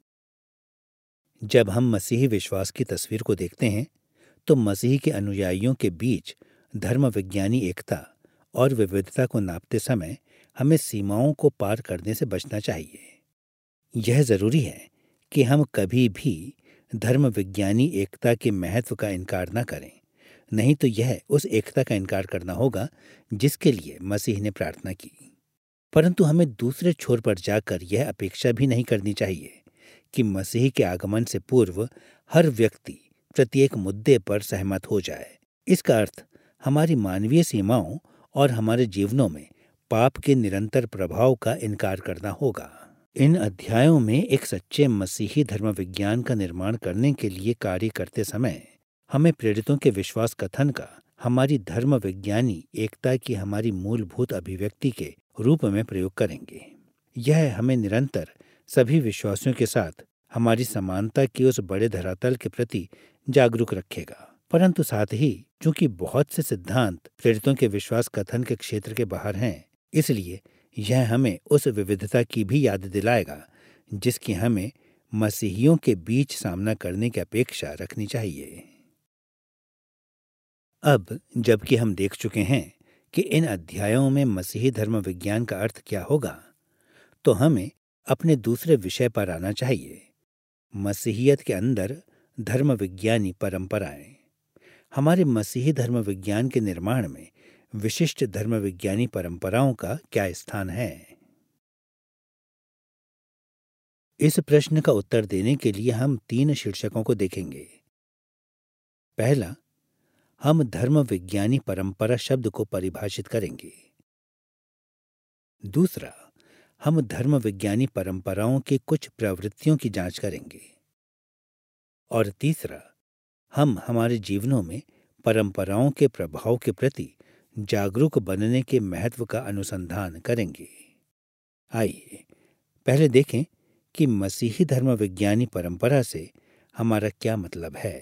जब हम मसीही विश्वास की तस्वीर को देखते हैं तो मसीह के अनुयायियों के बीच धर्म विज्ञानी एकता और विविधता को नापते समय हमें सीमाओं को पार करने से बचना चाहिए। यह जरूरी है कि हम कभी भी धर्म विज्ञानी एकता के महत्व का इनकार न करें, नहीं तो यह उस एकता का इनकार करना होगा जिसके लिए मसीह ने प्रार्थना की। परंतु हमें दूसरे छोर पर जाकर यह अपेक्षा भी नहीं करनी चाहिए कि मसीह के आगमन से पूर्व हर व्यक्ति प्रत्येक मुद्दे पर सहमत हो जाए। इसका अर्थ हमारी मानवीय सीमाओं और हमारे जीवनों में पाप के निरंतर प्रभाव का इनकार करना होगा। इन अध्यायों में एक सच्चे मसीही धर्म विज्ञान का निर्माण करने के लिए कार्य करते समय हमें प्रेरितों के विश्वास कथन का हमारी धर्म विज्ञानी एकता की हमारी मूलभूत अभिव्यक्ति के रूप में प्रयोग करेंगे। यह हमें निरंतर सभी विश्वासियों के साथ हमारी समानता के उस बड़े धरातल के प्रति जागरूक रखेगा। परंतु साथ ही चूंकि बहुत से सिद्धांत प्रेरितों के विश्वास कथन के क्षेत्र के बाहर हैं, इसलिए यह हमें उस विविधता की भी याद दिलाएगा जिसकी हमें मसीहियों के बीच सामना करने की अपेक्षा रखनी चाहिए। अब जबकि हम देख चुके हैं कि इन अध्यायों में मसीही धर्म विज्ञान का अर्थ क्या होगा, तो हमें अपने दूसरे विषय पर आना चाहिए, मसीहियत के अंदर धर्म विज्ञानी परंपराएं। हमारे मसीही धर्म विज्ञान के निर्माण में विशिष्ट धर्म विज्ञानी परंपराओं का क्या स्थान है? इस प्रश्न का उत्तर देने के लिए हम 3 शीर्षकों को देखेंगे। पहला, हम धर्म विज्ञानी परंपरा शब्द को परिभाषित करेंगे। दूसरा, हम धर्म विज्ञानी परंपराओं की कुछ प्रवृत्तियों की जांच करेंगे। और तीसरा, हम हमारे जीवनों में परंपराओं के प्रभाव के प्रति जागरूक बनने के महत्व का अनुसंधान करेंगे। आइए पहले देखें कि मसीही धर्म विज्ञानी परंपरा से हमारा क्या मतलब है।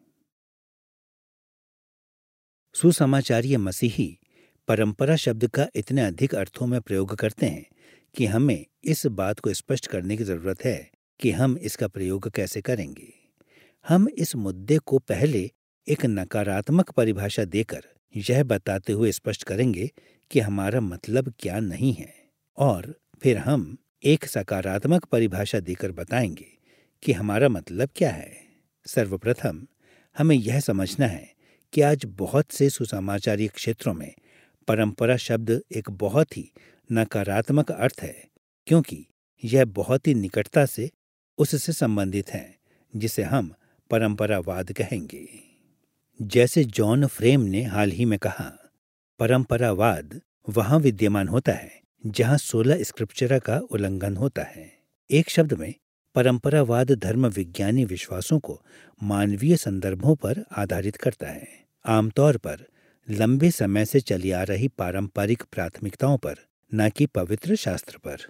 सुसमाचारीय मसीही परंपरा शब्द का इतने अधिक अर्थों में प्रयोग करते हैं कि हमें इस बात को स्पष्ट करने की जरूरत है कि हम इसका प्रयोग कैसे करेंगे। हम इस मुद्दे को पहले एक नकारात्मक परिभाषा देकर यह बताते हुए स्पष्ट करेंगे कि हमारा मतलब क्या नहीं है, और फिर हम एक सकारात्मक परिभाषा देकर बताएंगे कि हमारा मतलब क्या है। सर्वप्रथम हमें यह समझना है कि आज बहुत से सुसमाचारीय क्षेत्रों में परंपरा शब्द एक बहुत ही नकारात्मक अर्थ है, क्योंकि यह बहुत ही निकटता से उससे संबंधित है जिसे हम परंपरावाद कहेंगे। जैसे जॉन फ्रेम ने हाल ही में कहा, परंपरावाद वहां विद्यमान होता है जहां 16 स्क्रिप्चरा का उल्लंघन होता है। एक शब्द में परंपरावाद धर्म विज्ञानी विश्वासों को मानवीय संदर्भों पर आधारित करता है, आमतौर पर लंबे समय से चली आ रही पारंपरिक प्राथमिकताओं पर, न कि पवित्र शास्त्र पर।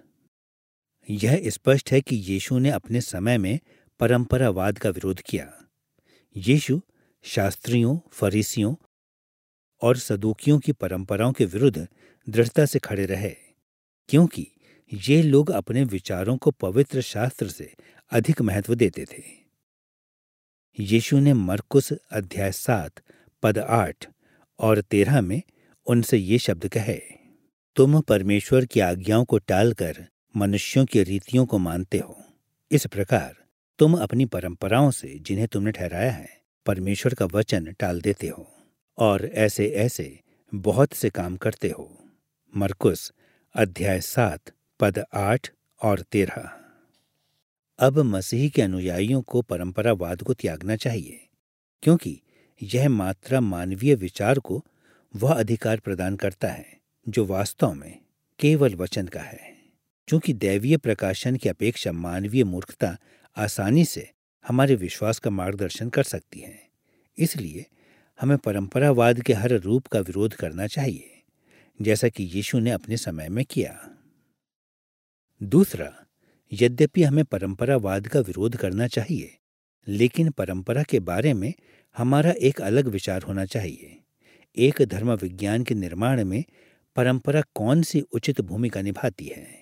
यह स्पष्ट है कि यीशु ने अपने समय में परंपरावाद का विरोध किया। यीशु शास्त्रियों, फरीसियों और सदूकियों की परंपराओं के विरुद्ध दृढ़ता से खड़े रहे, क्योंकि ये लोग अपने विचारों को पवित्र शास्त्र से अधिक महत्व देते थे। यीशु ने मरकुस अध्याय 7 पद 8 और 13 में उनसे ये शब्द कहे, तुम परमेश्वर की आज्ञाओं को टालकर मनुष्यों की रीतियों को मानते हो। इस प्रकार तुम अपनी परंपराओं से, जिन्हें तुमने ठहराया है, परमेश्वर का वचन टाल देते हो और ऐसे ऐसे बहुत से काम करते हो। मरकुस अध्याय 7 पद 8 और 13। अब मसीह के अनुयायियों को परंपरावाद को त्यागना चाहिए, क्योंकि यह मात्रा मानवीय विचार को वह अधिकार प्रदान करता है जो वास्तव में केवल वचन का है। चूंकि दैवीय प्रकाशन की अपेक्षा मानवीय मूर्खता आसानी से हमारे विश्वास का मार्गदर्शन कर सकती है, इसलिए हमें परंपरावाद के हर रूप का विरोध करना चाहिए, जैसा कि यीशु ने अपने समय में किया। दूसरा, यद्यपि हमें परंपरावाद का विरोध करना चाहिए, लेकिन परंपरा के बारे में हमारा एक अलग विचार होना चाहिए। एक धर्म विज्ञान के निर्माण में परंपरा कौन सी उचित भूमिका निभाती है?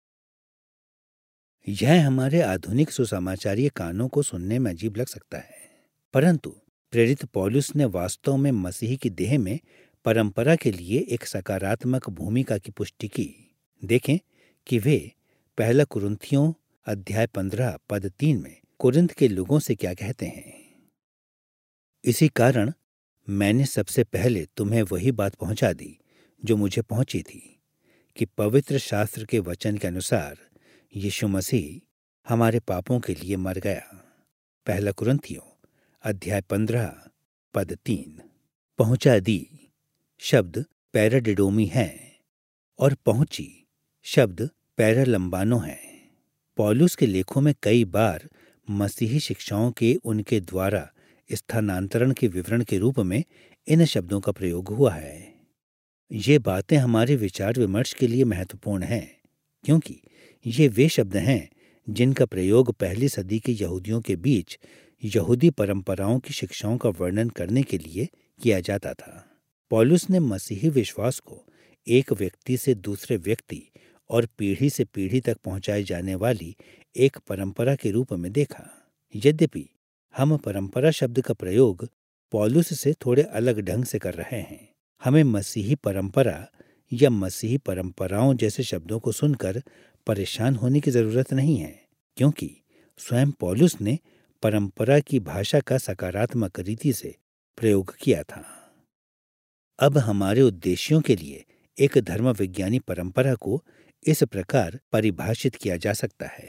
यह हमारे आधुनिक सुसमाचारीय कानों को सुनने में अजीब लग सकता है, परंतु प्रेरित पौलुस ने वास्तव में मसीह की देह में परंपरा के लिए एक सकारात्मक भूमिका की पुष्टि की। देखें कि वे पहला कुरिन्थियों अध्याय 15 पद 3 में कुरिन्थ के लोगों से क्या कहते हैं। इसी कारण मैंने सबसे पहले तुम्हें वही बात पहुंचा दी जो मुझे पहुंची थी, कि पवित्र शास्त्र के वचन के अनुसार यीशु मसीह हमारे पापों के लिए मर गया। पहला कुरिन्थियों अध्याय 15 पद 3। पहुंचा दी शब्द पैराडिडोमी है और पहुंची शब्द पैरालंबानो है। पौलुस के लेखों में कई बार मसीही शिक्षाओं के उनके द्वारा स्थानांतरण के विवरण के रूप में इन शब्दों का प्रयोग हुआ है। ये बातें हमारे विचार विमर्श के लिए महत्वपूर्ण हैं, क्योंकि ये वे शब्द हैं जिनका प्रयोग पहली सदी के यहूदियों के बीच यहूदी परंपराओं की शिक्षाओं का वर्णन करने के लिए किया जाता था। पौलुस ने मसीही विश्वास को एक व्यक्ति से दूसरे व्यक्ति और पीढ़ी से पीढ़ी तक पहुंचाई जाने वाली एक परंपरा के रूप में देखा। यद्यपि हम परंपरा शब्द का प्रयोग पौलुस से थोड़े अलग ढंग से कर रहे हैं, हमें मसीही परंपरा या मसीही परंपराओं जैसे शब्दों को सुनकर परेशान होने की जरूरत नहीं है, क्योंकि स्वयं पौलुस ने परंपरा की भाषा का सकारात्मक रीति से प्रयोग किया था। अब हमारे उद्देश्यों के लिए एक धर्म विज्ञानी परंपरा को इस प्रकार परिभाषित किया जा सकता है।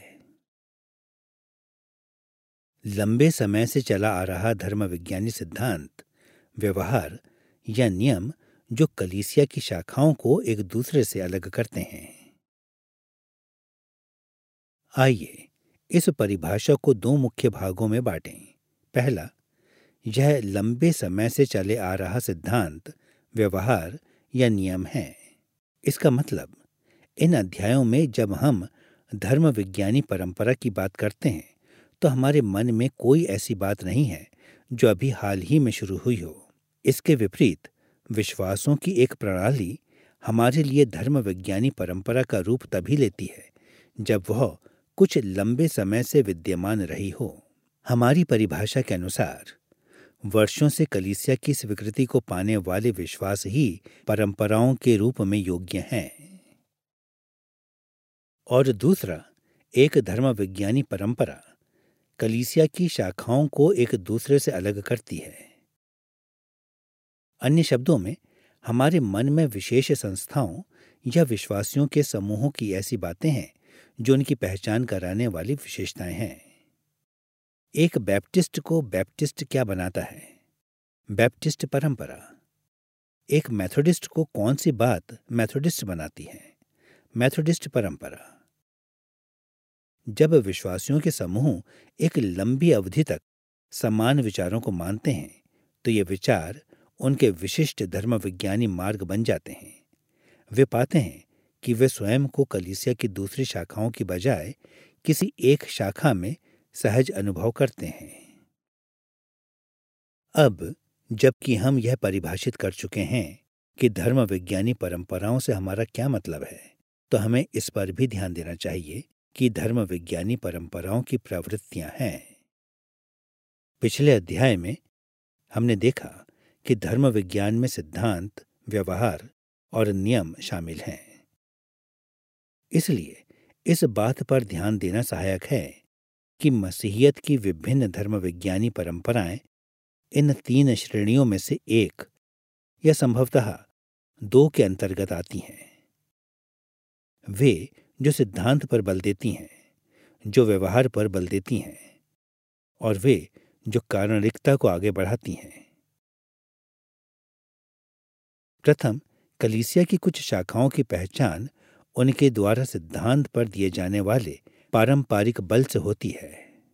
लंबे समय से चला आ रहा धर्म विज्ञानी सिद्धांत, व्यवहार या नियम जो कलीसिया की शाखाओं को एक दूसरे से अलग करते हैं। आइए इस परिभाषा को दो मुख्य भागों में बांटें। पहला, यह लंबे समय से चले आ रहा सिद्धांत, व्यवहार या नियम है। इसका मतलब, इन अध्यायों में जब हम धर्म विज्ञानी परंपरा की बात करते हैं तो हमारे मन में कोई ऐसी बात नहीं है जो अभी हाल ही में शुरू हुई हो। इसके विपरीत विश्वासों की एक प्रणाली हमारे लिए धर्म विज्ञानी परंपरा का रूप तभी लेती है जब वह कुछ लंबे समय से विद्यमान रही हो। हमारी परिभाषा के अनुसार वर्षों से कलीसिया की स्वीकृति को पाने वाले विश्वास ही परंपराओं के रूप में योग्य हैं। और दूसरा, एक धर्म विज्ञानी परंपरा कलीसिया की शाखाओं को एक दूसरे से अलग करती है। अन्य शब्दों में, हमारे मन में विशेष संस्थाओं या विश्वासियों के समूहों की ऐसी बातें हैं जो उनकी पहचान कराने वाली विशेषताएं हैं। एक बैप्टिस्ट को बैप्टिस्ट क्या बनाता है? बैप्टिस्ट परंपरा। एक मेथोडिस्ट को कौन सी बात मेथोडिस्ट बनाती है? मेथोडिस्ट परंपरा। जब विश्वासियों के समूह एक लंबी अवधि तक समान विचारों को मानते हैं तो ये विचार उनके विशिष्ट धर्म विज्ञानी मार्ग बन जाते हैं। वे पाते हैं कि वे स्वयं को कलीसिया की दूसरी शाखाओं की बजाय किसी एक शाखा में सहज अनुभव करते हैं। अब जबकि हम यह परिभाषित कर चुके हैं कि धर्म विज्ञानी परंपराओं से हमारा क्या मतलब है, तो हमें इस पर भी ध्यान देना चाहिए कि धर्म विज्ञानी परंपराओं की प्रवृत्तियां हैं। पिछले अध्याय में हमने देखा कि धर्म विज्ञान में सिद्धांत, व्यवहार और नियम शामिल हैं। इसलिए इस बात पर ध्यान देना सहायक है कि मसीहियत की विभिन्न धर्म विज्ञानी परंपराएं इन तीन श्रेणियों में से एक या संभवतः दो के अंतर्गत आती हैं। वे जो सिद्धांत पर बल देती हैं, जो व्यवहार पर बल देती हैं, और वे जो कारणिकता को आगे बढ़ाती हैं। प्रथम, कलीसिया की कुछ शाखाओं की पहचान उनके द्वारा सिद्धांत पर दिए जाने वाले पारंपरिक बल से होती है।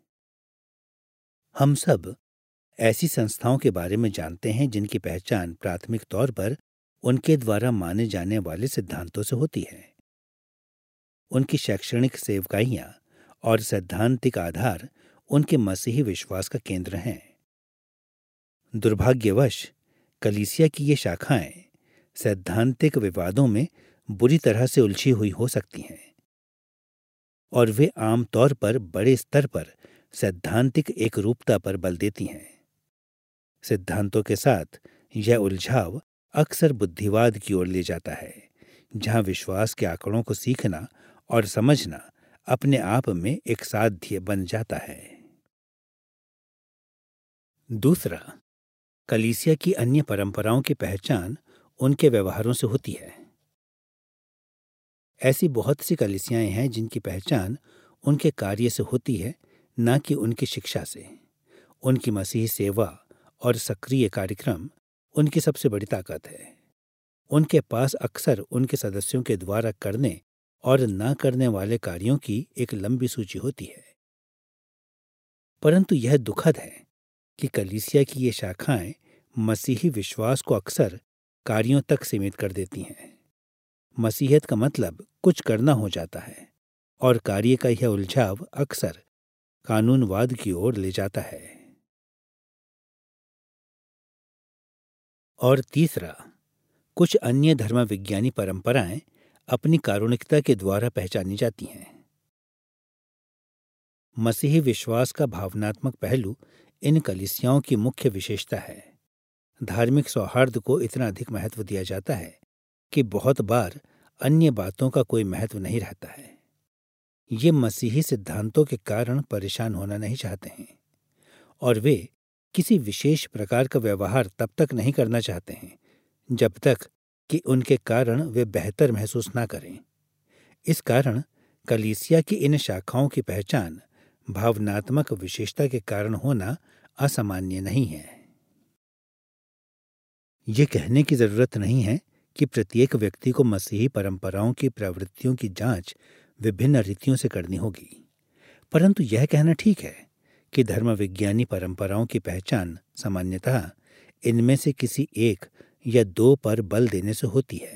हम सब ऐसी संस्थाओं के बारे में जानते हैं जिनकी पहचान प्राथमिक तौर पर उनके द्वारा माने जाने वाले सिद्धांतों से होती है। उनकी शैक्षणिक सेवकाइयां और सैद्धांतिक आधार उनके मसीही विश्वास का केंद्र हैं। दुर्भाग्यवश कलीसिया की ये शाखाएं सैद्धांतिक विवादों में बुरी तरह से उलझी हुई हो सकती हैं, और वे आमतौर पर बड़े स्तर पर सैद्धांतिक एकरूपता पर बल देती हैं। सिद्धांतों के साथ यह उलझाव अक्सर बुद्धिवाद की ओर ले जाता है, जहां विश्वास के आंकड़ों को सीखना और समझना अपने आप में एक साध्य बन जाता है। दूसरा, कलीसिया की अन्य परंपराओं की पहचान उनके व्यवहारों से होती है। ऐसी बहुत सी कलीसियाएं हैं जिनकी पहचान उनके कार्य से होती है, न कि उनकी शिक्षा से। उनकी मसीही सेवा और सक्रिय कार्यक्रम उनकी सबसे बड़ी ताकत है। उनके पास अक्सर उनके सदस्यों के द्वारा करने और न करने वाले कार्यों की एक लंबी सूची होती है। परंतु यह दुखद है कि कलीसिया की ये शाखाएं मसीही विश्वास को अक्सर कार्यों तक सीमित कर देती हैं। मसीहियत का मतलब कुछ करना हो जाता है और कार्य का यह उलझाव अक्सर कानूनवाद की ओर ले जाता है। और तीसरा, कुछ अन्य धर्मविज्ञानी परंपराएं अपनी कारुणिकता के द्वारा पहचानी जाती हैं। मसीही विश्वास का भावनात्मक पहलू इन कलीसियाओं की मुख्य विशेषता है। धार्मिक सौहार्द को इतना अधिक महत्व दिया जाता है कि बहुत बार अन्य बातों का कोई महत्व नहीं रहता है। ये मसीही सिद्धांतों के कारण परेशान होना नहीं चाहते हैं और वे किसी विशेष प्रकार का व्यवहार तब तक नहीं करना चाहते हैं जब तक कि उनके कारण वे बेहतर महसूस ना करें। इस कारण कलीसिया की इन शाखाओं की पहचान भावनात्मक विशेषता के कारण होना असामान्य नहीं है। ये कहने की जरूरत नहीं है कि प्रत्येक व्यक्ति को मसीही परंपराओं की प्रवृत्तियों की जांच विभिन्न रीतियों से करनी होगी, परंतु यह कहना ठीक है कि धर्मविज्ञानी परंपराओं की पहचान सामान्यतः इनमें से किसी एक या दो पर बल देने से होती है।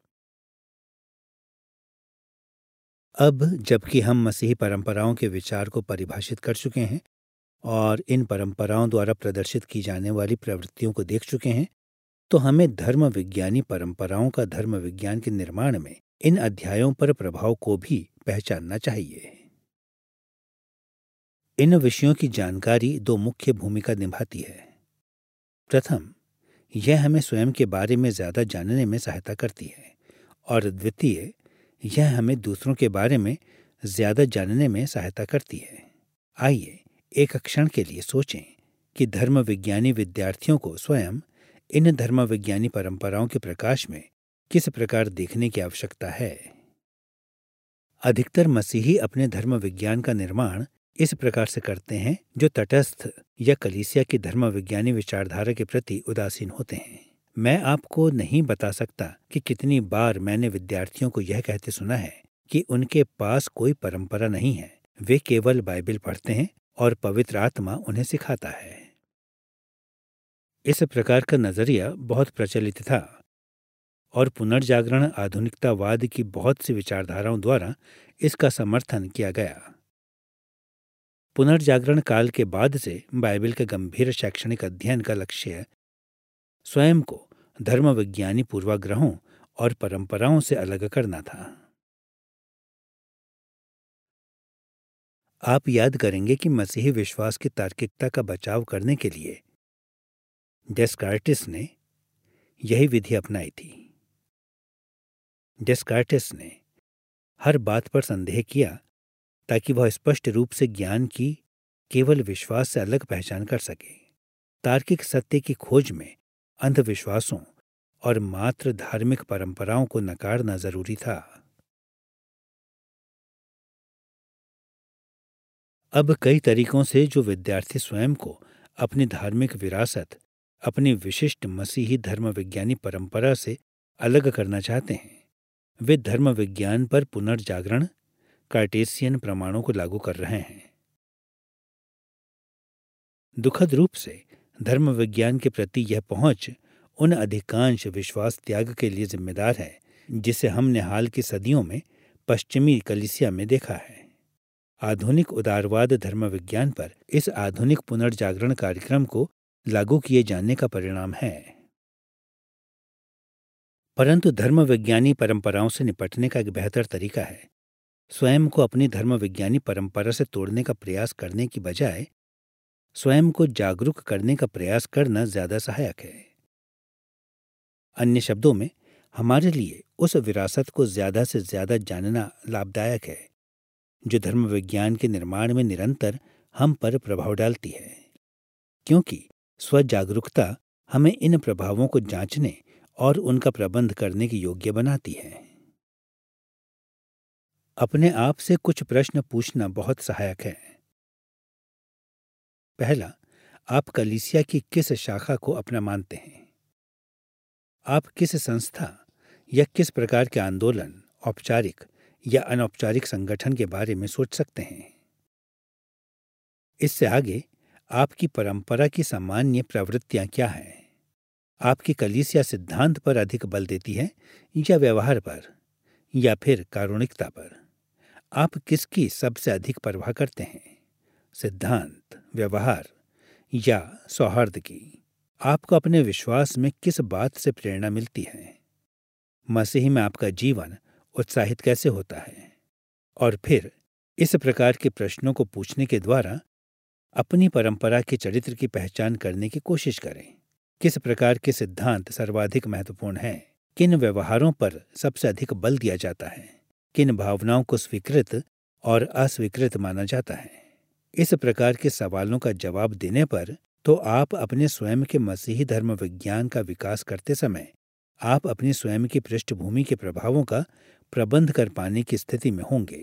अब जबकि हम मसीही परंपराओं के विचार को परिभाषित कर चुके हैं और इन परंपराओं द्वारा प्रदर्शित की जाने वाली प्रवृत्तियों को देख चुके हैं, तो हमें धर्म विज्ञानी परंपराओं का धर्म विज्ञान के निर्माण में इन अध्यायों पर प्रभाव को भी पहचानना चाहिए। इन विषयों की जानकारी दो मुख्य भूमिका निभाती है। प्रथम, यह हमें स्वयं के बारे में ज्यादा जानने में सहायता करती है और द्वितीय, यह हमें दूसरों के बारे में ज्यादा जानने में सहायता करती है। आइए एक क्षण के लिए सोचें कि धर्म विज्ञानी विद्यार्थियों को स्वयं इन धर्म विज्ञानी परंपराओं के प्रकाश में किस प्रकार देखने की आवश्यकता है। अधिकतर मसीही अपने धर्म विज्ञान का निर्माण इस प्रकार से करते हैं जो तटस्थ या कलीसिया की धर्म विज्ञानी विचारधारा के प्रति उदासीन होते हैं। मैं आपको नहीं बता सकता कि कितनी बार मैंने विद्यार्थियों को यह कहते सुना है कि उनके पास कोई परंपरा नहीं है, वे केवल बाइबल पढ़ते हैं और पवित्र आत्मा उन्हें सिखाता है। इस प्रकार का नजरिया बहुत प्रचलित था और पुनर्जागरण आधुनिकतावाद की बहुत सी विचारधाराओं द्वारा इसका समर्थन किया गया। पुनर्जागरण काल के बाद से बाइबल के गंभीर शैक्षणिक अध्ययन का लक्ष्य स्वयं को धर्म विज्ञानी पूर्वाग्रहों और परंपराओं से अलग करना था। आप याद करेंगे कि मसीही विश्वास की तार्किकता का बचाव करने के लिए डेस्कार्टिस ने यही विधि अपनाई थी। डेस्कार्टिस ने हर बात पर संदेह किया ताकि वह स्पष्ट रूप से ज्ञान की केवल विश्वास से अलग पहचान कर सके। तार्किक सत्य की खोज में अंधविश्वासों और मात्र धार्मिक परंपराओं को नकारना जरूरी था। अब कई तरीकों से जो विद्यार्थी स्वयं को अपनी धार्मिक विरासत, अपनी विशिष्ट मसीही धर्म विज्ञानी परंपरा से अलग करना चाहते हैं, वे धर्म विज्ञान पर पुनर्जागरण कार्टेशियन प्रमाणों को लागू कर रहे हैं। दुखद रूप से धर्म विज्ञान के प्रति यह पहुंच उन अधिकांश विश्वास त्याग के लिए जिम्मेदार है जिसे हमने हाल की सदियों में पश्चिमी कलीसिया में देखा है। आधुनिक उदारवाद धर्म विज्ञान पर इस आधुनिक पुनर्जागरण कार्यक्रम को लागू किए जाने का परिणाम है। परंतु धर्म विज्ञानी परंपराओं से निपटने का एक बेहतर तरीका है स्वयं को अपनी धर्म विज्ञानी परंपरा से तोड़ने का प्रयास करने की बजाय स्वयं को जागरूक करने का प्रयास करना ज्यादा सहायक है। अन्य शब्दों में, हमारे लिए उस विरासत को ज्यादा से ज्यादा जानना लाभदायक है जो धर्म विज्ञान के निर्माण में निरंतर हम पर प्रभाव डालती है, क्योंकि स्वजागरूकता हमें इन प्रभावों को जांचने और उनका प्रबंध करने के योग्य बनाती है। अपने आप से कुछ प्रश्न पूछना बहुत सहायक है। पहला, आप कलीसिया की किस शाखा को अपना मानते हैं? आप किस संस्था या किस प्रकार के आंदोलन, औपचारिक या अनौपचारिक संगठन के बारे में सोच सकते हैं? इससे आगे आपकी परंपरा की सामान्य प्रवृत्तियां क्या हैं? आपकी कलीसिया सिद्धांत पर अधिक बल देती है या व्यवहार पर, या फिर कारुणिकता पर? आप किसकी सबसे अधिक परवाह करते हैं? सिद्धांत, व्यवहार या सौहार्द की? आपको अपने विश्वास में किस बात से प्रेरणा मिलती है? मसीह में आपका जीवन उत्साहित कैसे होता है? और फिर इस प्रकार के प्रश्नों को पूछने के द्वारा अपनी परंपरा के चरित्र की पहचान करने की कोशिश करें। किस प्रकार के सिद्धांत सर्वाधिक महत्वपूर्ण हैं? किन व्यवहारों पर सबसे अधिक बल दिया जाता है? किन भावनाओं को स्वीकृत और अस्वीकृत माना जाता है? इस प्रकार के सवालों का जवाब देने पर तो आप अपने स्वयं के मसीही धर्म विज्ञान का विकास करते समय आप अपनी स्वयं की पृष्ठभूमि के प्रभावों का प्रबंध कर पाने की स्थिति में होंगे।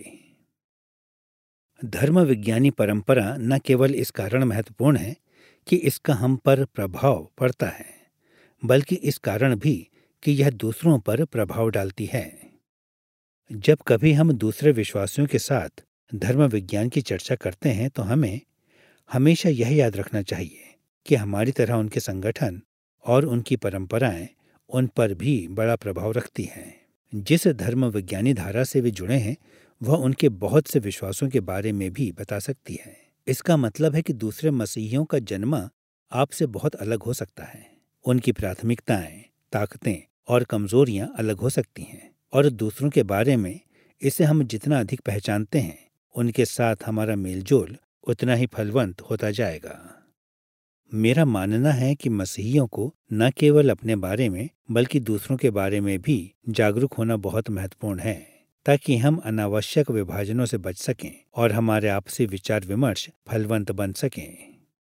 धर्म विज्ञानी परंपरा न केवल इस कारण महत्वपूर्ण है कि इसका हम पर प्रभाव पड़ता है, बल्कि इस कारण भी कि यह दूसरों पर प्रभाव डालती है। जब कभी हम दूसरे विश्वासियों के साथ धर्म विज्ञान की चर्चा करते हैं तो हमें हमेशा यह याद रखना चाहिए कि हमारी तरह उनके संगठन और उनकी परंपराएं उन पर भी बड़ा प्रभाव रखती हैं। जिस धर्म विज्ञानी धारा से वे जुड़े हैं वह उनके बहुत से विश्वासों के बारे में भी बता सकती है। इसका मतलब है कि दूसरे मसीहियों का जन्म आपसे बहुत अलग हो सकता है। उनकी प्राथमिकताएं, ताकतें और कमजोरियां अलग हो सकती हैं, और दूसरों के बारे में इसे हम जितना अधिक पहचानते हैं उनके साथ हमारा मेलजोल उतना ही फलवंत होता जाएगा। मेरा मानना है कि मसीहियों को न केवल अपने बारे में बल्कि दूसरों के बारे में भी जागरूक होना बहुत महत्वपूर्ण है, ताकि हम अनावश्यक विभाजनों से बच सकें और हमारे आपसी विचार विमर्श फलवंत बन सकें।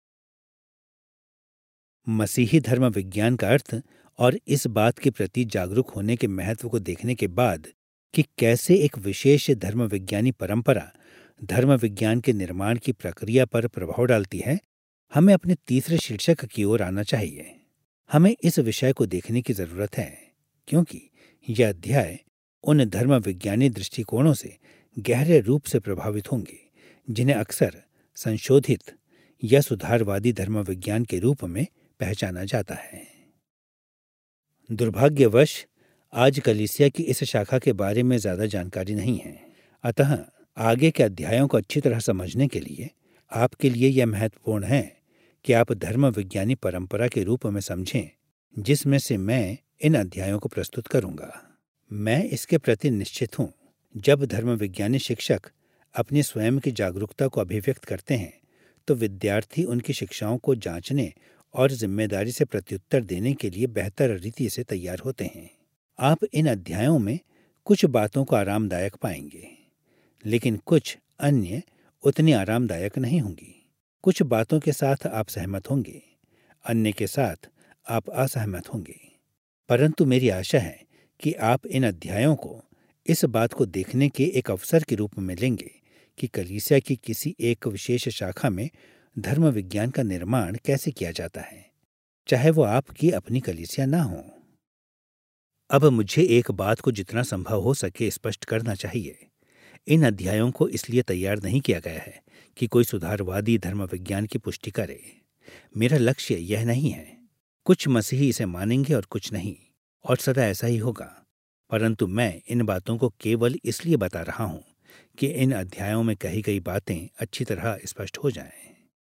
मसीही धर्म विज्ञान का अर्थ और इस बात के प्रति जागरूक होने के महत्व को देखने के बाद कि कैसे एक विशेष धर्म विज्ञानी परंपरा धर्म विज्ञान के निर्माण की प्रक्रिया पर प्रभाव डालती है, हमें अपने तीसरे शीर्षक की ओर आना चाहिए। हमें इस विषय को देखने की जरूरत है क्योंकि यह अध्याय उन धर्म विज्ञानी दृष्टिकोणों से गहरे रूप से प्रभावित होंगे जिन्हें अक्सर संशोधित या सुधारवादी धर्म विज्ञान के रूप में पहचाना जाता है। दुर्भाग्यवश आज कलीसिया की इस शाखा के बारे में ज्यादा जानकारी नहीं है, अतः आगे के अध्यायों को अच्छी तरह समझने के लिए आपके लिए यह महत्वपूर्ण है कि आप धर्म विज्ञानी परंपरा के रूप में समझें जिसमें से मैं इन अध्यायों को प्रस्तुत करूंगा। मैं इसके प्रति निश्चित हूं। जब धर्म विज्ञानी शिक्षक अपनी स्वयं की जागरूकता को अभिव्यक्त करते हैं तो विद्यार्थी उनकी शिक्षाओं को जांचने और जिम्मेदारी से प्रत्युत्तर देने के लिए बेहतर रीति से तैयार होते हैं। आप इन अध्यायों में कुछ बातों को आरामदायक पाएंगे, लेकिन कुछ अन्य उतनी आरामदायक नहीं होंगी। कुछ बातों के साथ आप सहमत होंगे, अन्य के साथ आप असहमत होंगे। परंतु मेरी आशा है कि आप इन अध्यायों को इस बात को देखने के एक अवसर के रूप में लेंगे कि कलीसिया की किसी एक विशेष शाखा में धर्म विज्ञान का निर्माण कैसे किया जाता है, चाहे वो आपकी अपनी कलीसिया ना हो। अब मुझे एक बात को जितना संभव हो सके स्पष्ट करना चाहिए। इन अध्यायों को इसलिए तैयार नहीं किया गया है कि कोई सुधारवादी धर्म विज्ञान की पुष्टि करे। मेरा लक्ष्य यह नहीं है। कुछ मसीही इसे मानेंगे और कुछ नहीं, और सदा ऐसा ही होगा। परंतु मैं इन बातों को केवल इसलिए बता रहा हूं कि इन अध्यायों में कही गई बातें अच्छी तरह स्पष्ट हो जाएं।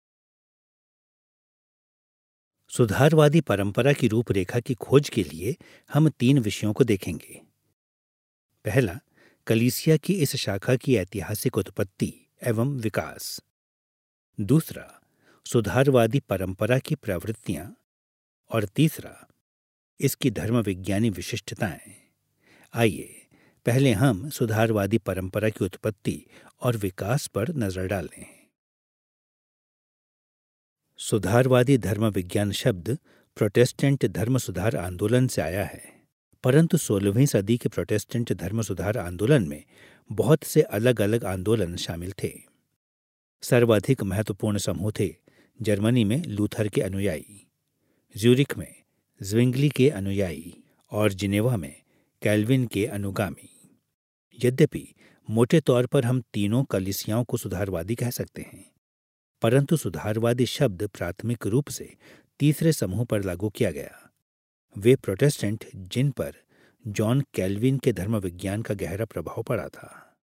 सुधारवादी परंपरा की रूपरेखा की खोज के लिए हम 3 विषयों को देखेंगे। पहला, कलीसिया की इस शाखा की ऐतिहासिक उत्पत्ति एवं विकास। दूसरा, सुधारवादी परंपरा की प्रवृत्तियां। और तीसरा, इसकी धर्म विज्ञानी विशिष्टताएं। आइए पहले हम सुधारवादी परंपरा की उत्पत्ति और विकास पर नजर डालें। सुधारवादी धर्म विज्ञान शब्द प्रोटेस्टेंट धर्म सुधार आंदोलन से आया है, परंतु 16वीं सदी के प्रोटेस्टेंट धर्म सुधार आंदोलन में बहुत से अलग अलग आंदोलन शामिल थे। सर्वाधिक महत्वपूर्ण समूह थे जर्मनी में लूथर के अनुयायी, ज्यूरिख में ज्विंगली के अनुयायी और जिनेवा में कैल्विन के अनुगामी। यद्यपि मोटे तौर पर हम तीनों कलीसियाओं को सुधारवादी कह सकते हैं, परंतु सुधारवादी शब्द प्राथमिक रूप से तीसरे समूह पर लागू किया गया। वे प्रोटेस्टेंट जिन पर जॉन कैल्विन के धर्म विज्ञान का गहरा प्रभाव पड़ा था।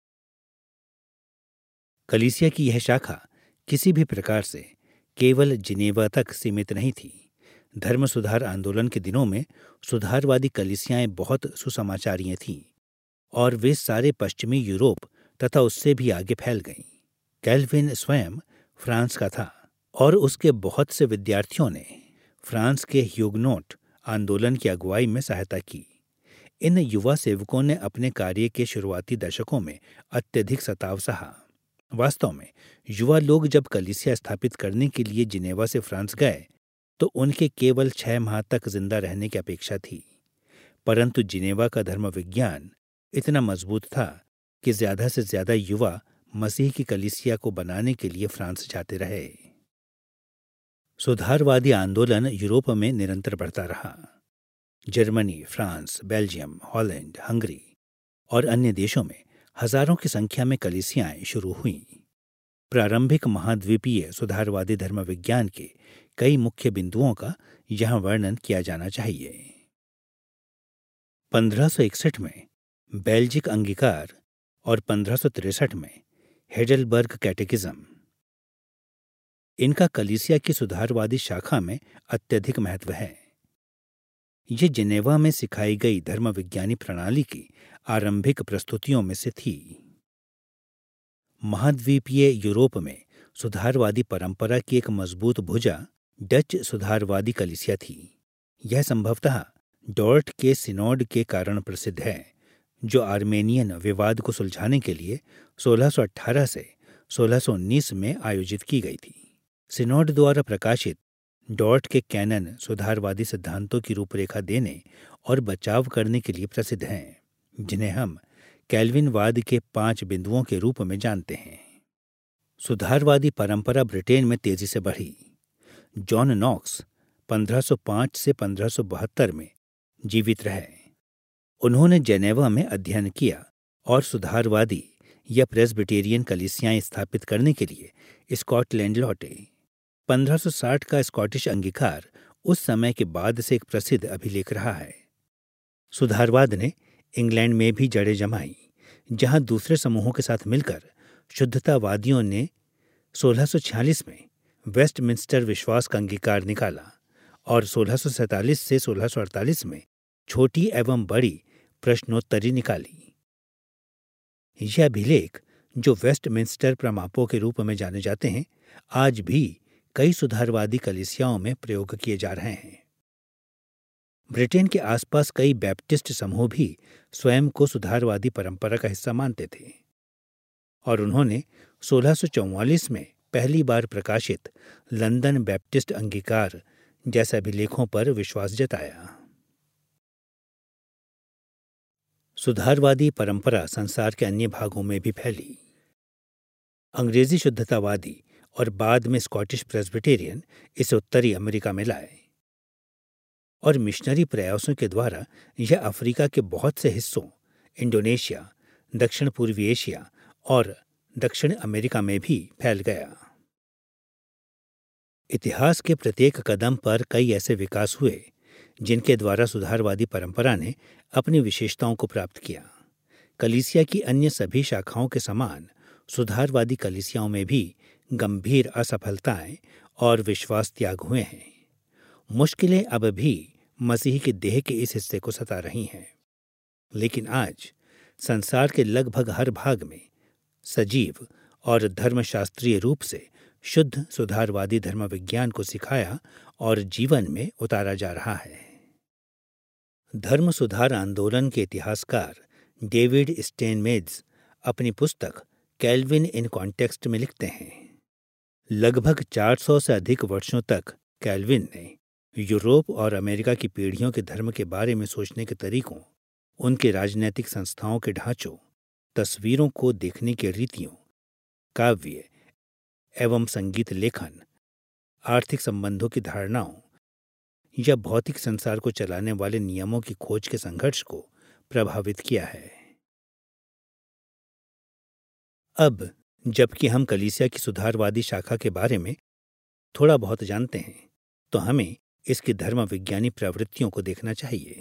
कलीसिया की यह शाखा किसी भी प्रकार से केवल जिनेवा तक सीमित नहीं थी। धर्म सुधार आंदोलन के दिनों में सुधारवादी कलीसियाएं बहुत सुसमाचारीय थीं और वे सारे पश्चिमी यूरोप तथा उससे भी आगे फैल गईं। कैल्विन स्वयं फ्रांस का था और उसके बहुत से विद्यार्थियों ने फ्रांस के ह्यूगनोट आंदोलन की अगुवाई में सहायता की। इन युवा सेवकों ने अपने कार्य के शुरुआती दशकों में अत्यधिक सताव सहा। वास्तव में युवा लोग जब कलीसिया स्थापित करने के लिए जिनेवा से फ्रांस गए तो उनके केवल 6 माह तक जिंदा रहने की अपेक्षा थी, परंतु जिनेवा का धर्म विज्ञान इतना मजबूत था कि ज्यादा से ज्यादा युवा मसीह की कलीसिया को बनाने के लिए फ्रांस जाते रहे। सुधारवादी आंदोलन यूरोप में निरंतर बढ़ता रहा। Germany, France, Belgium, Holland, Hungary और अन्य देशों में हजारों की संख्या में कलीसियाएं शुरू हुईं। प्रारंभिक महाद्वीपीय सुधारवादी धर्म विज्ञान के कई मुख्य बिंदुओं का यहाँ वर्णन किया जाना चाहिए। 1561 में बेल्जिक अंगीकार और 1563 में हेडेलबर्ग कैटेकिज्म। इनका कलीसिया की सुधारवादी शाखा में अत्यधिक महत्व है। ये जिनेवा में सिखाई गई धर्म विज्ञानी प्रणाली की आरंभिक प्रस्तुतियों में से थी। महाद्वीपीय यूरोप में सुधारवादी परंपरा की एक मजबूत भुजा डच सुधारवादी कलीसिया थी। यह संभवतः डॉर्ट के सिनोड के कारण प्रसिद्ध है, जो आर्मेनियन विवाद को सुलझाने के लिए 1618 से 1619 में आयोजित की गई थी। सिनोड द्वारा प्रकाशित डॉर्ट के कैनन सुधारवादी सिद्धांतों की रूपरेखा देने और बचाव करने के लिए प्रसिद्ध हैं, जिन्हें हम कैल्विनवाद के 5 बिंदुओं के रूप में जानते हैं। सुधारवादी परंपरा ब्रिटेन में तेजी से बढ़ी। जॉन नॉक्स 1505 से 1572 में जीवित रहे। उन्होंने जेनेवा में अध्ययन किया और सुधारवादी या प्रेस्बिटेरियन कलीसियाएं स्थापित करने के लिए स्कॉटलैंड लौटे। 1560 का स्कॉटिश अंगीकार उस समय के बाद से एक प्रसिद्ध अभिलेख रहा है। सुधारवाद ने इंग्लैंड में भी जड़ें जमाई, जहां दूसरे समूहों के साथ मिलकर शुद्धतावादियों ने 1646 में वेस्टमिंस्टर विश्वास का अंगीकार निकाला और 1647 से 1648 में छोटी एवं बड़ी प्रश्नोत्तरी निकाली। यह अभिलेख, जो वेस्टमिंस्टर प्रमापों के रूप में जाने जाते हैं, आज भी कई सुधारवादी कलीसियाओं में प्रयोग किए जा रहे हैं। ब्रिटेन के आसपास कई बैप्टिस्ट समूह भी स्वयं को सुधारवादी परंपरा का हिस्सा मानते थे और उन्होंने 1644 में पहली बार प्रकाशित लंदन बैप्टिस्ट अंगीकार जैसे अभिलेखों पर विश्वास जताया। सुधारवादी परंपरा संसार के अन्य भागों में भी फैली। अंग्रेजी शुद्धतावादी और बाद में स्कॉटिश प्रेस्बिटेरियन इसे उत्तरी अमेरिका में लाए और मिशनरी प्रयासों के द्वारा यह अफ्रीका के बहुत से हिस्सों, इंडोनेशिया, दक्षिण पूर्वी एशिया और दक्षिण अमेरिका में भी फैल गया। इतिहास के प्रत्येक कदम पर कई ऐसे विकास हुए जिनके द्वारा सुधारवादी परंपरा ने अपनी विशेषताओं को प्राप्त किया। कलीसिया की अन्य सभी शाखाओं के समान सुधारवादी कलीसियाओं में भी गंभीर असफलताएं और विश्वास त्याग हुए हैं। मुश्किलें अब भी मसीह के देह के इस हिस्से को सता रही हैं, लेकिन आज संसार के लगभग हर भाग में सजीव और धर्मशास्त्रीय रूप से शुद्ध सुधारवादी धर्म विज्ञान को सिखाया और जीवन में उतारा जा रहा है। धर्म सुधार आंदोलन के इतिहासकार डेविड स्टेनमेट्ज अपनी पुस्तक कैल्विन इन कॉन्टेक्स्ट में लिखते हैं, लगभग 400 से अधिक वर्षों तक कैल्विन ने यूरोप और अमेरिका की पीढ़ियों के धर्म के बारे में सोचने के तरीकों, उनके राजनैतिक संस्थाओं के ढांचों, तस्वीरों को देखने की रीतियों, काव्य एवं संगीत लेखन, आर्थिक संबंधों की धारणाओं या भौतिक संसार को चलाने वाले नियमों की खोज के संघर्ष को प्रभावित किया है। अब जबकि हम कलीसिया की सुधारवादी शाखा के बारे में थोड़ा बहुत जानते हैं, तो हमें इसकी धर्म विज्ञानी प्रवृत्तियों को देखना चाहिए।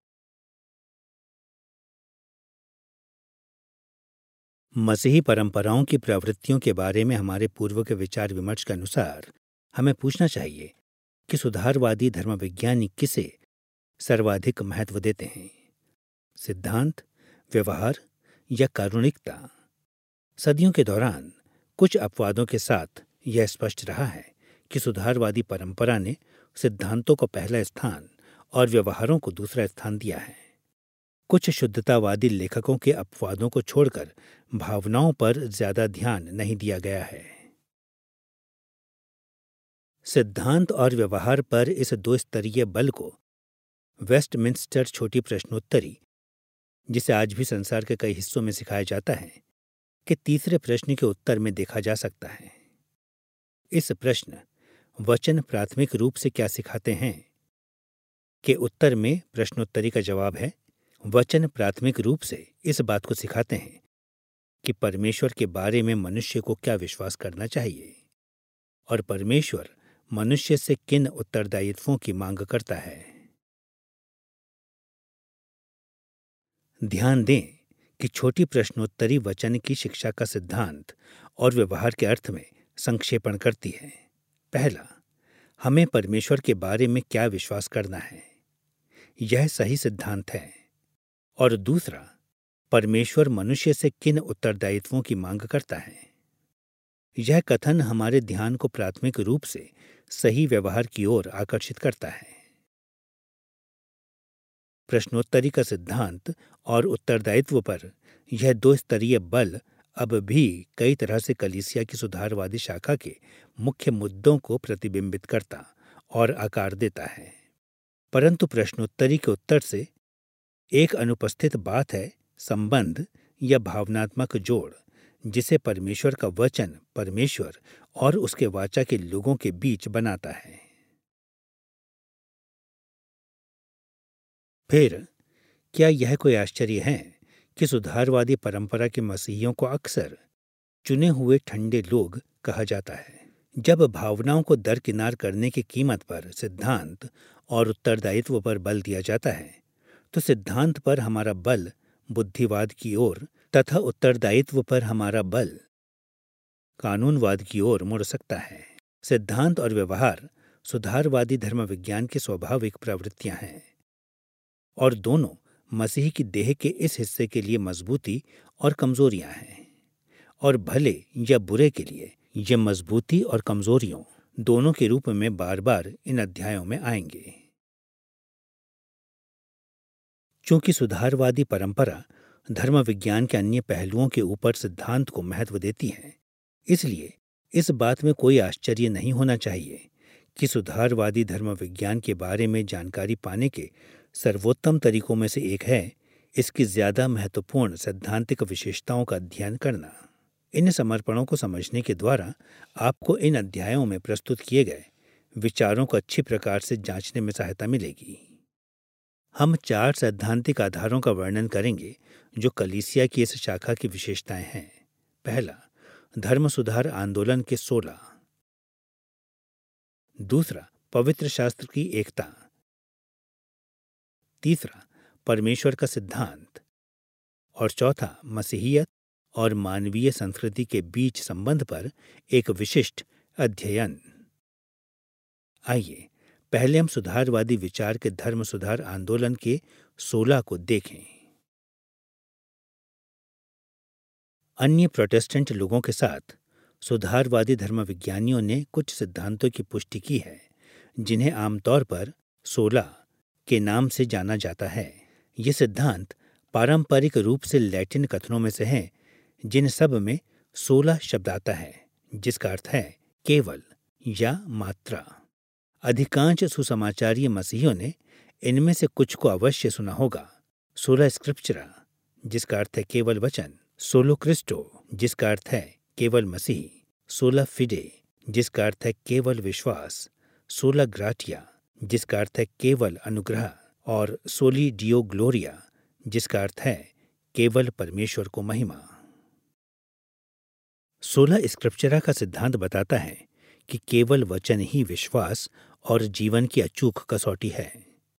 मसीही परंपराओं की प्रवृत्तियों के बारे में हमारे पूर्व के विचार विमर्श के अनुसार हमें पूछना चाहिए कि सुधारवादी धर्म विज्ञानी किसे सर्वाधिक महत्व देते हैं, सिद्धांत, व्यवहार या कारुणिकता। सदियों के दौरान कुछ अपवादों के साथ यह स्पष्ट रहा है कि सुधारवादी परंपरा ने सिद्धांतों को पहला स्थान और व्यवहारों को दूसरा स्थान दिया है। कुछ शुद्धतावादी लेखकों के अपवादों को छोड़कर भावनाओं पर ज्यादा ध्यान नहीं दिया गया है। सिद्धांत और व्यवहार पर इस दो स्तरीय बल को वेस्टमिंस्टर छोटी प्रश्नोत्तरी, जिसे आज भी संसार के कई हिस्सों में सिखाया जाता है, के तीसरे प्रश्न के उत्तर में देखा जा सकता है। इस प्रश्न वचन प्राथमिक रूप से क्या सिखाते हैं के उत्तर में प्रश्नोत्तरी का जवाब है, वचन प्राथमिक रूप से इस बात को सिखाते हैं कि परमेश्वर के बारे में मनुष्य को क्या विश्वास करना चाहिए और परमेश्वर मनुष्य से किन उत्तरदायित्वों की मांग करता है। ध्यान दें कि छोटी प्रश्नोत्तरी वचन की शिक्षा का सिद्धांत और व्यवहार के अर्थ में संक्षेपण करती है। पहला, हमें परमेश्वर के बारे में क्या विश्वास करना है, यह सही सिद्धांत है। और दूसरा, परमेश्वर मनुष्य से किन उत्तरदायित्वों की मांग करता है। यह कथन हमारे ध्यान को प्राथमिक रूप से सही व्यवहार की ओर आकर्षित करता है। प्रश्नोत्तरी का सिद्धांत और उत्तरदायित्व पर यह दो स्तरीय बल अब भी कई तरह से कलीसिया की सुधारवादी शाखा के मुख्य मुद्दों को प्रतिबिंबित करता और आकार देता है। परंतु प्रश्नोत्तरी के उत्तर से एक अनुपस्थित बात है संबंध या भावनात्मक जोड़, जिसे परमेश्वर का वचन परमेश्वर और उसके वाचा के लोगों के बीच बनाता है। फिर क्या यह कोई आश्चर्य है कि सुधारवादी परंपरा के मसीहियों को अक्सर चुने हुए ठंडे लोग कहा जाता है? जब भावनाओं को दरकिनार करने की कीमत पर सिद्धांत और उत्तरदायित्व पर बल दिया जाता है, तो सिद्धांत पर हमारा बल बुद्धिवाद की ओर तथा उत्तरदायित्व पर हमारा बल कानूनवाद की ओर मुड़ सकता है। सिद्धांत और व्यवहार सुधारवादी धर्म विज्ञान की स्वाभाविक प्रवृत्तियां हैं और दोनों मसीह की देह के इस हिस्से के लिए मजबूती और कमजोरियां हैं, और भले या बुरे के लिए ये मजबूती और कमजोरियों दोनों के रूप में बार बार इन अध्यायों में आएंगे। चूंकि सुधारवादी परंपरा धर्म विज्ञान के अन्य पहलुओं के ऊपर सिद्धांत को महत्व देती है, इसलिए इस बात में कोई आश्चर्य नहीं होना चाहिए कि सुधारवादी धर्म विज्ञान के बारे में जानकारी पाने के सर्वोत्तम तरीकों में से एक है इसकी ज्यादा महत्वपूर्ण सैद्धांतिक विशेषताओं का अध्ययन करना। इन समर्पणों को समझने के द्वारा आपको इन अध्यायों में प्रस्तुत किए गए विचारों को अच्छी प्रकार से जांचने में सहायता मिलेगी। हम 4 सैद्धांतिक आधारों का वर्णन करेंगे जो कलीसिया की इस शाखा की विशेषताएं हैं। पहला, धर्म सुधार आंदोलन के 16। दूसरा, पवित्र शास्त्र की एकता। तीसरा, परमेश्वर का सिद्धांत। और चौथा, मसीहियत और मानवीय संस्कृति के बीच संबंध पर एक विशिष्ट अध्ययन। आइए पहले हम सुधारवादी विचार के धर्म सुधार आंदोलन के 16 को देखें। अन्य प्रोटेस्टेंट लोगों के साथ सुधारवादी धर्म विज्ञानियों ने कुछ सिद्धांतों की पुष्टि की है जिन्हें आमतौर पर 16 के नाम से जाना जाता है। ये सिद्धांत पारंपरिक रूप से लैटिन कथनों में से हैं, जिन सब में 16 शब्द आता है, जिसका अर्थ है केवल या मात्रा। अधिकांश सुसमाचारी मसीहियों ने इनमें से कुछ को अवश्य सुना होगा। 16 स्क्रिप्चरा, जिसका अर्थ है केवल वचन। सोलो क्रिस्टो, जिसका अर्थ है केवल मसीह। 16 फिडे, जिसका अर्थ है केवल विश्वास। 16 ग्राटिया, जिसका अर्थ है केवल अनुग्रह। और सोली डियो ग्लोरिया, जिसका अर्थ है केवल परमेश्वर को महिमा। सोला स्क्रिप्चरा का सिद्धांत बताता है कि केवल वचन ही विश्वास और जीवन की अचूक कसौटी है।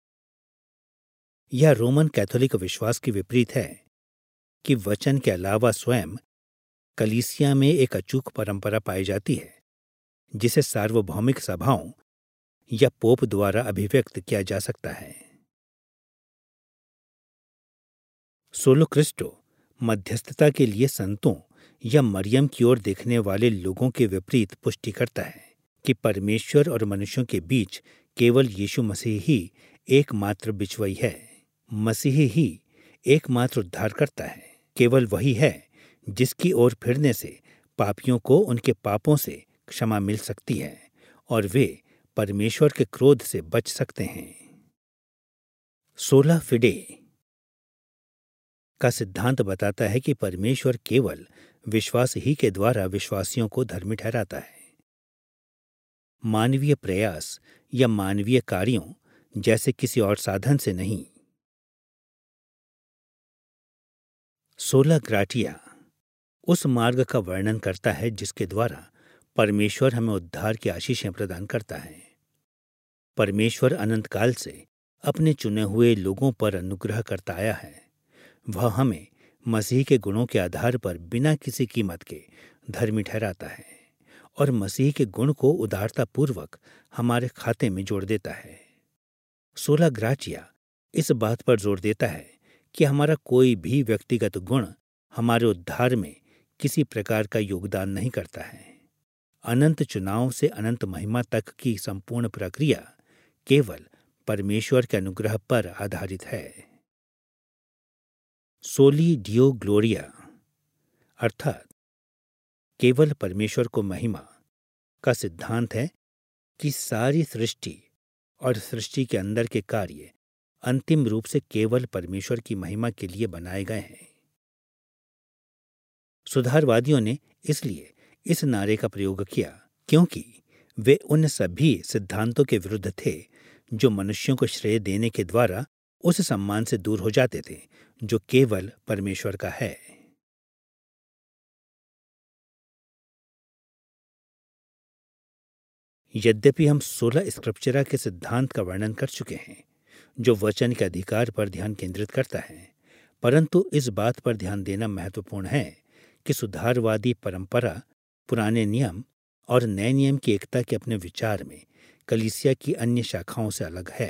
यह रोमन कैथोलिक विश्वास के विपरीत है कि वचन के अलावा स्वयं कलीसिया में एक अचूक परंपरा पाई जाती है जिसे सार्वभौमिक सभाओं या पोप द्वारा अभिव्यक्त किया जा सकता है। सोलो क्रिस्टो मध्यस्थता के लिए संतों या मरियम की ओर देखने वाले लोगों के विपरीत पुष्टि करता है कि परमेश्वर और मनुष्यों के बीच केवल यीशु मसीह ही एकमात्र बिचवई है। मसीह ही एकमात्र उद्धारकर्ता है। केवल वही है जिसकी ओर फिरने से पापियों को उनके पापों से क्षमा मिल सकती है और वे परमेश्वर के क्रोध से बच सकते हैं। सोला फिडे का सिद्धांत बताता है कि परमेश्वर केवल विश्वास ही के द्वारा विश्वासियों को धर्मी ठहराता है। मानवीय प्रयास या मानवीय कार्यों जैसे किसी और साधन से नहीं। सोला ग्राटिया उस मार्ग का वर्णन करता है जिसके द्वारा परमेश्वर हमें उद्धार की आशीषें प्रदान करता है। परमेश्वर अनंत काल से अपने चुने हुए लोगों पर अनुग्रह करता आया है। वह हमें मसीह के गुणों के आधार पर बिना किसी कीमत के धर्मी ठहराता है और मसीह के गुण को उदारतापूर्वक हमारे खाते में जोड़ देता है। सोला ग्राचिया इस बात पर जोर देता है कि हमारा कोई भी व्यक्तिगत गुण हमारे उद्धार में किसी प्रकार का योगदान नहीं करता है। अनंत चुनाव से अनंत महिमा तक की संपूर्ण प्रक्रिया केवल परमेश्वर के अनुग्रह पर आधारित है। सोली डियो ग्लोरिया अर्थात केवल परमेश्वर को महिमा का सिद्धांत है कि सारी सृष्टि और सृष्टि के अंदर के कार्य अंतिम रूप से केवल परमेश्वर की महिमा के लिए बनाए गए हैं। सुधारवादियों ने इसलिए इस नारे का प्रयोग किया क्योंकि वे उन सभी सिद्धांतों के विरुद्ध थे जो मनुष्यों को श्रेय देने के द्वारा उस सम्मान से दूर हो जाते थे जो केवल परमेश्वर का है। यद्यपि हम सोला स्क्रिप्चरा के सिद्धांत का वर्णन कर चुके हैं जो वचन के अधिकार पर ध्यान केंद्रित करता है, परंतु इस बात पर ध्यान देना महत्वपूर्ण है कि सुधारवादी परंपरा पुराने नियम और नए नियम की एकता के अपने विचार में कलीसिया की अन्य शाखाओं से अलग है।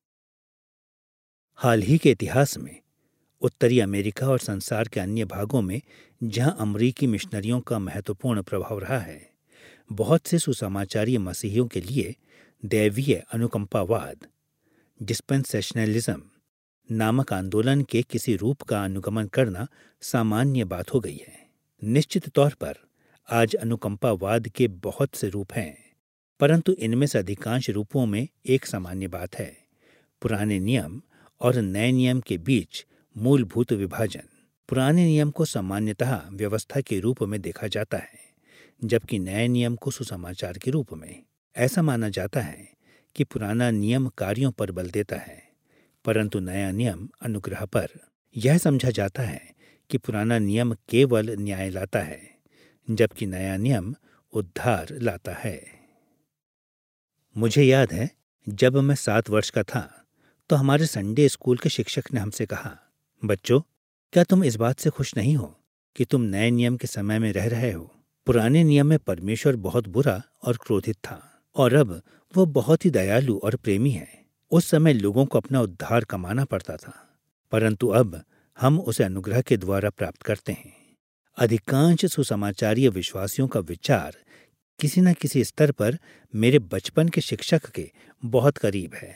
हाल ही के इतिहास में उत्तरी अमेरिका और संसार के अन्य भागों में जहां अमरीकी मिशनरियों का महत्वपूर्ण प्रभाव रहा है, बहुत से सुसमाचारी मसीहियों के लिए दैवीय अनुकंपावाद डिस्पेंसेशनलिज्म नामक आंदोलन के किसी रूप का अनुगमन करना सामान्य बात हो गई है। निश्चित तौर पर आज अनुकंपावाद के बहुत से रूप हैं, परंतु इनमें से अधिकांश रूपों में एक सामान्य बात है: पुराने नियम और नए नियम के बीच मूलभूत विभाजन। पुराने नियम को सामान्यतः व्यवस्था के रूप में देखा जाता है, जबकि नए नियम को सुसमाचार के रूप में। ऐसा माना जाता है कि पुराना नियम कार्यों पर बल देता है, परंतु नया नियम अनुग्रह पर। यह समझा जाता है कि पुराना नियम केवल न्याय लाता है, जबकि नया नियम उद्धार लाता है। मुझे याद है जब मैं 7 वर्ष का था तो हमारे संडे स्कूल के शिक्षक ने हमसे कहा, बच्चों, क्या तुम इस बात से खुश नहीं हो कि तुम नए नियम के समय में रह रहे हो? पुराने नियम में परमेश्वर बहुत बुरा और क्रोधित था और अब वो बहुत ही दयालु और प्रेमी है। उस समय लोगों को अपना उद्धार कमाना पड़ता था, परंतु अब हम उसे अनुग्रह के द्वारा प्राप्त करते हैं। अधिकांश सुसमाचारीय विश्वासियों का विचार किसी न किसी स्तर पर मेरे बचपन के शिक्षक के बहुत करीब है।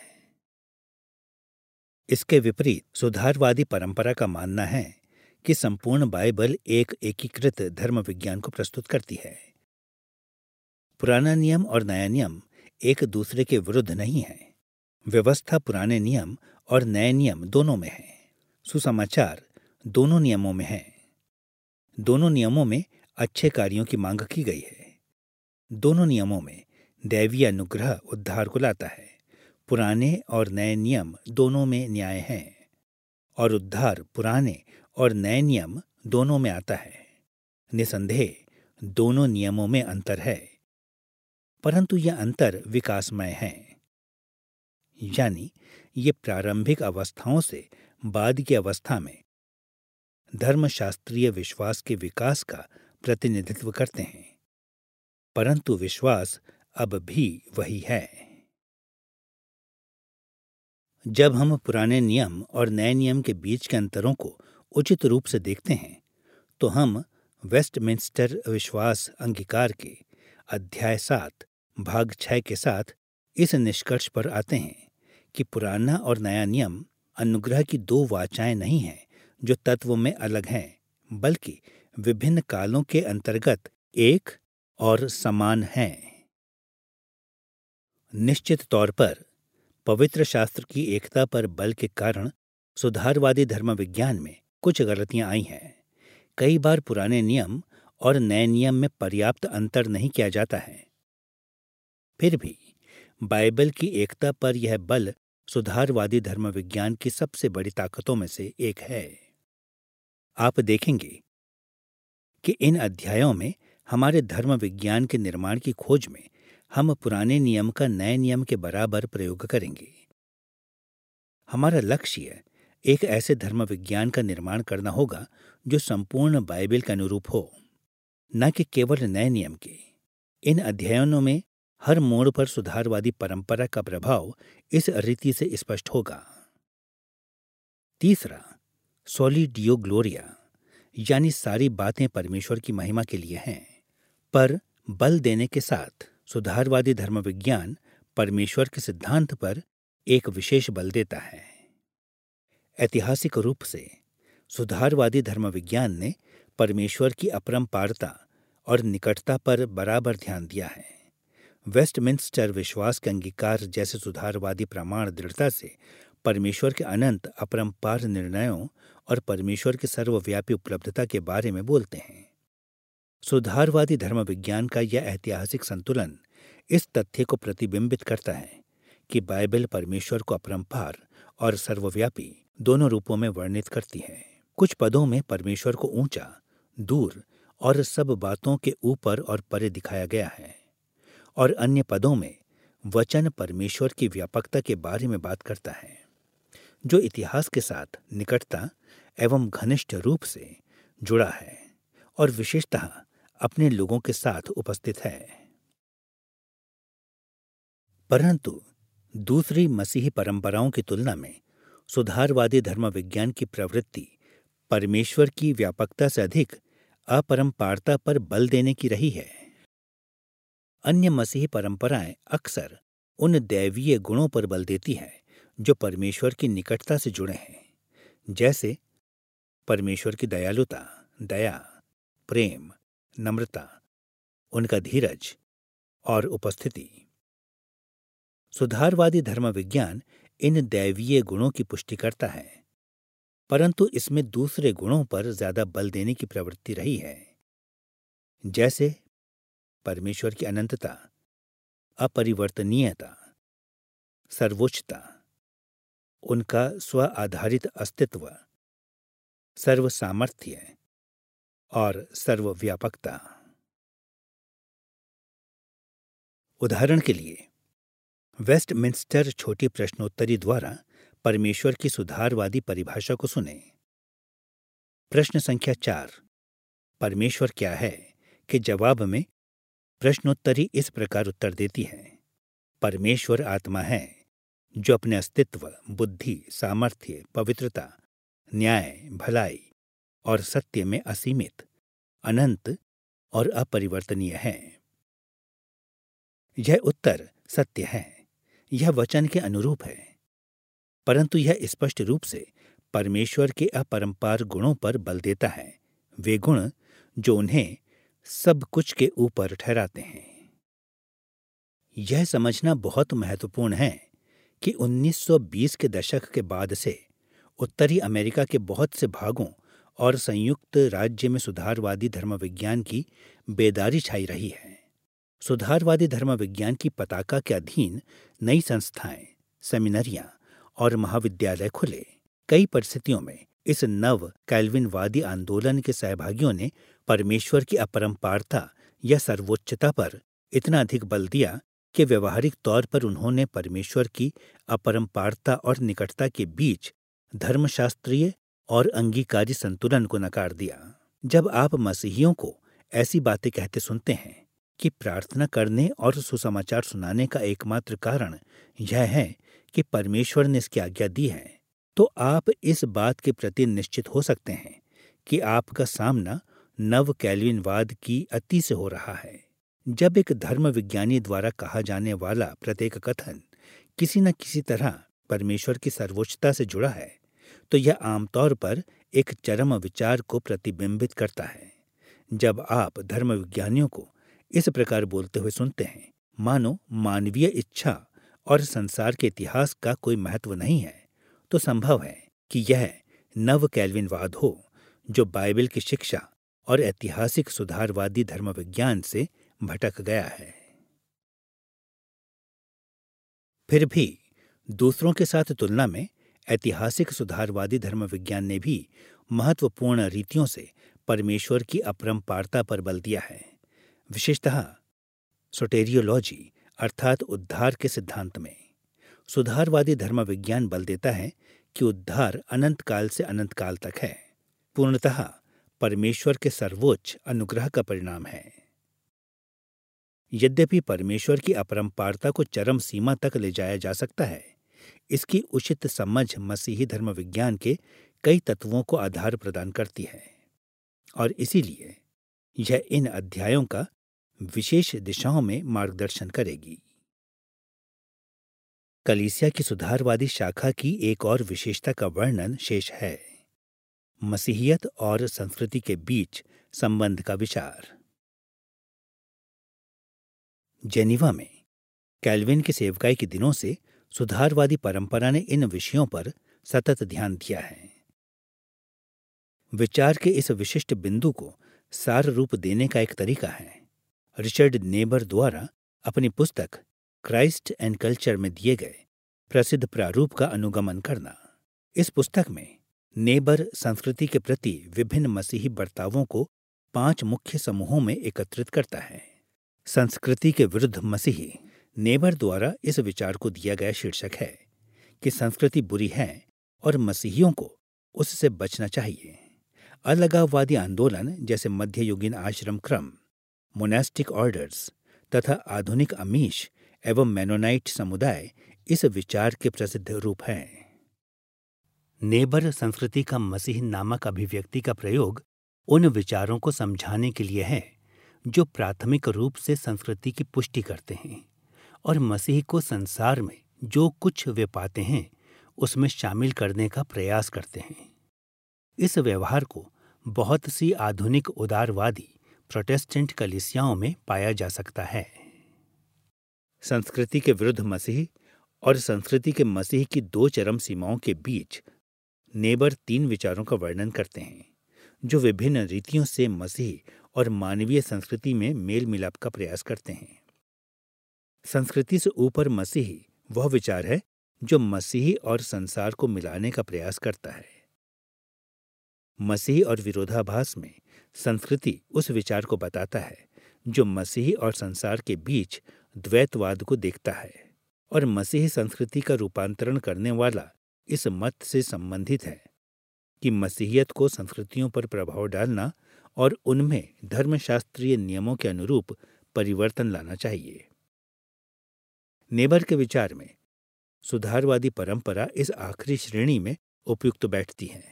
इसके विपरीत सुधारवादी परंपरा का मानना है कि संपूर्ण बाइबल एक एकीकृत धर्म विज्ञान को प्रस्तुत करती है। पुराना नियम और नया नियम एक दूसरे के विरुद्ध नहीं है। व्यवस्था पुराने नियम और नए नियम दोनों में है। सुसमाचार दोनों नियमों में है। दोनों नियमों में अच्छे कार्यों की मांग की गई है। दोनों नियमों में दैवीय अनुग्रह उद्धार को लाता है। पुराने और नए नियम दोनों में न्याय है और उद्धार पुराने और नए नियम दोनों में आता है। निसंदेह दोनों नियमों में अंतर है, परंतु यह अंतर विकासमय है। यानी ये प्रारंभिक अवस्थाओं से बाद की अवस्था में धर्मशास्त्रीय विश्वास के विकास का प्रतिनिधित्व करते हैं, परंतु विश्वास अब भी वही है। जब हम पुराने नियम और नए नियम के बीच के अंतरों को उचित रूप से देखते हैं, तो हम वेस्टमिंस्टर विश्वास अंगीकार के अध्याय 7 भाग 6 के साथ इस निष्कर्ष पर आते हैं कि पुराना और नया नियम अनुग्रह की दो वाचाएं नहीं हैं जो तत्व में अलग हैं, बल्कि विभिन्न कालों के अंतर्गत एक और समान हैं। निश्चित तौर पर पवित्र शास्त्र की एकता पर बल के कारण सुधारवादी धर्म विज्ञान में कुछ गलतियां आई हैं। कई बार पुराने नियम और नए नियम में पर्याप्त अंतर नहीं किया जाता है। फिर भी बाइबल की एकता पर यह बल सुधारवादी धर्म विज्ञान की सबसे बड़ी ताकतों में से एक है। आप देखेंगे कि इन अध्यायों में हमारे धर्म विज्ञान के निर्माण की खोज में हम पुराने नियम का नए नियम के बराबर प्रयोग करेंगे। हमारा लक्ष्य एक ऐसे धर्म विज्ञान का निर्माण करना होगा जो संपूर्ण बाइबल के अनुरूप हो, न कि केवल नए नियम के। इन अध्ययनों में हर मोड़ पर सुधारवादी परंपरा का प्रभाव इस रीति से स्पष्ट होगा। तीसरा, सोली डियो ग्लोरिया, यानी सारी बातें परमेश्वर की महिमा के लिए हैं, पर बल देने के साथ सुधारवादी धर्म विज्ञान परमेश्वर के सिद्धांत पर एक विशेष बल देता है। ऐतिहासिक रूप से सुधारवादी धर्म विज्ञान ने परमेश्वर की अपरंपारता और निकटता पर बराबर ध्यान दिया है। वेस्टमिंस्टर विश्वास के अंगीकार जैसे सुधारवादी प्रमाण दृढ़ता से परमेश्वर के अनंत अपरंपार निर्णयों और परमेश्वर की सर्वव्यापी उपलब्धता के बारे में बोलते हैं। सुधारवादी धर्म विज्ञान का यह ऐतिहासिक संतुलन इस तथ्य को प्रतिबिंबित करता है कि बाइबल परमेश्वर को अपरंपार और सर्वव्यापी दोनों रूपों में वर्णित करती है। कुछ पदों में परमेश्वर को ऊंचा, दूर और सब बातों के ऊपर और परे दिखाया गया है, और अन्य पदों में वचन परमेश्वर की व्यापकता के बारे में बात करता है, जो इतिहास के साथ निकटता एवं घनिष्ठ रूप से जुड़ा है और विशेषतः अपने लोगों के साथ उपस्थित है। परंतु दूसरी मसीही परंपराओं की तुलना में सुधारवादी धर्म विज्ञान की प्रवृत्ति परमेश्वर की व्यापकता से अधिक अपरंपारता पर बल देने की रही है। अन्य मसीही परंपराएं अक्सर उन दैवीय गुणों पर बल देती हैं जो परमेश्वर की निकटता से जुड़े हैं, जैसे परमेश्वर की दयालुता, दया, प्रेम, नम्रता, उनका धीरज और उपस्थिति। सुधारवादी धर्म विज्ञान इन दैवीय गुणों की पुष्टि करता है, परंतु इसमें दूसरे गुणों पर ज्यादा बल देने की प्रवृत्ति रही है, जैसे परमेश्वर की अनंतता, अपरिवर्तनीयता, सर्वोच्चता, उनका स्व आधारित अस्तित्व, सर्वसामर्थ्य और सर्वव्यापकता। उदाहरण के लिए वेस्टमिंस्टर छोटी प्रश्नोत्तरी द्वारा परमेश्वर की सुधारवादी परिभाषा को सुने। प्रश्न संख्या 4, परमेश्वर क्या है, के जवाब में प्रश्नोत्तरी इस प्रकार उत्तर देती है: परमेश्वर आत्मा है जो अपने अस्तित्व, बुद्धि, सामर्थ्य, पवित्रता, न्याय, भलाई और सत्य में असीमित, अनंत और अपरिवर्तनीय है। यह उत्तर सत्य है, यह वचन के अनुरूप है, परंतु यह स्पष्ट रूप से परमेश्वर के अपरंपार गुणों पर बल देता है, वे गुण जो उन्हें सब कुछ के ऊपर ठहराते हैं। यह समझना बहुत महत्वपूर्ण है कि 1920 के दशक के बाद से उत्तरी अमेरिका के बहुत से भागों और संयुक्त राज्य में सुधारवादी धर्म विज्ञान की बेदारी छाई रही है। सुधारवादी धर्म विज्ञान की पताका के अधीन नई संस्थाएं, सेमिनरियां और महाविद्यालय खुले। कई परिस्थितियों में इस नव कैल्विनवादी आंदोलन के सहभागियों ने परमेश्वर की अपरंपारता या सर्वोच्चता पर इतना अधिक बल दिया कि व्यवहारिक तौर पर उन्होंने परमेश्वर की अपरंपारता और निकटता के बीच धर्मशास्त्रीय और अंगीकारी संतुलन को नकार दिया। जब आप मसीहियों को ऐसी बातें कहते सुनते हैं कि प्रार्थना करने और सुसमाचार सुनाने का एकमात्र कारण यह है कि परमेश्वर ने इसकी आज्ञा दी है, तो आप इस बात के प्रति निश्चित हो सकते हैं कि आपका सामना नव कैल्विनवाद की अति से हो रहा है। जब एक धर्म विज्ञानी द्वारा कहा जाने वाला प्रत्येक कथन किसी न किसी तरह परमेश्वर की सर्वोच्चता से जुड़ा है, तो यह आमतौर पर एक चरम विचार को प्रतिबिंबित करता है। जब आप धर्म विज्ञानियों को इस प्रकार बोलते हुए सुनते हैं, मानो मानवीय इच्छा और संसार के इतिहास का कोई महत्व नहीं है, तो संभव है कि यह नव कैल्विनवाद हो जो बाइबल की शिक्षा और ऐतिहासिक सुधारवादी धर्म विज्ञान से भटक गया है। फिर भी दूसरों के साथ तुलना में ऐतिहासिक सुधारवादी धर्म विज्ञान ने भी महत्वपूर्ण रीतियों से परमेश्वर की अपरंपारता पर बल दिया है, विशेषतः सोटेरियोलॉजी अर्थात उद्धार के सिद्धांत में। सुधारवादी धर्म विज्ञान बल देता है कि उद्धार अनंत काल से अनंत काल तक है, पूर्णतः परमेश्वर के सर्वोच्च अनुग्रह का परिणाम है। यद्यपि परमेश्वर की अपरंपारता को चरम सीमा तक ले जाया जा सकता है, इसकी उचित समझ मसीही धर्म विज्ञान के कई तत्वों को आधार प्रदान करती है और इसीलिए यह इन अध्यायों का विशेष दिशाओं में मार्गदर्शन करेगी। कलीसिया की सुधारवादी शाखा की एक और विशेषता का वर्णन शेष है, मसीहियत और संस्कृति के बीच संबंध का विचार। जेनीवा में कैल्विन की सेवकाई के दिनों से सुधारवादी परंपरा ने इन विषयों पर सतत ध्यान दिया है। विचार के इस विशिष्ट बिंदु को सार रूप देने का एक तरीका है रिचर्ड नेबर द्वारा अपनी पुस्तक क्राइस्ट एंड कल्चर में दिए गए प्रसिद्ध प्रारूप का अनुगमन करना। इस पुस्तक में नेबर संस्कृति के प्रति विभिन्न मसीही बर्तावों को 5 मुख्य समूहों में एकत्रित करता है। संस्कृति के विरुद्ध मसीही। नेबर द्वारा इस विचार को दिया गया शीर्षक है कि संस्कृति बुरी है और मसीहियों को उससे बचना चाहिए। अलगाववादी आंदोलन जैसे मध्ययुगीन आश्रम क्रम, मोनास्टिक ऑर्डर्स तथा आधुनिक अमीश एवं मेनोनाइट समुदाय इस विचार के प्रसिद्ध रूप हैं। नेबर संस्कृति का मसीह नामक अभिव्यक्ति का प्रयोग उन विचारों को समझाने के लिए है जो प्राथमिक रूप से संस्कृति की पुष्टि करते हैं और मसीह को संसार में जो कुछ वे पाते हैं उसमें शामिल करने का प्रयास करते हैं। इस व्यवहार को बहुत सी आधुनिक उदारवादी प्रोटेस्टेंट कलीसियाओं में पाया जा सकता है। संस्कृति के विरुद्ध मसीह और संस्कृति के मसीह की 2 चरम सीमाओं के बीच नेबर 3 विचारों का वर्णन करते हैं जो विभिन्न रीतियों से मसीह और मानवीय संस्कृति में मेल मिलाप का प्रयास करते हैं। संस्कृति से ऊपर मसीही वह विचार है जो मसीही और संसार को मिलाने का प्रयास करता है। मसीह और विरोधाभास में संस्कृति उस विचार को बताता है जो मसीही और संसार के बीच द्वैतवाद को देखता है और मसीही संस्कृति का रूपांतरण करने वाला इस मत से संबंधित है कि मसीहियत को संस्कृतियों पर प्रभाव डालना और उनमें धर्मशास्त्रीय नियमों के अनुरूप परिवर्तन लाना चाहिए। नेबर के विचार में सुधारवादी परंपरा इस आखिरी श्रेणी में उपयुक्त बैठती है।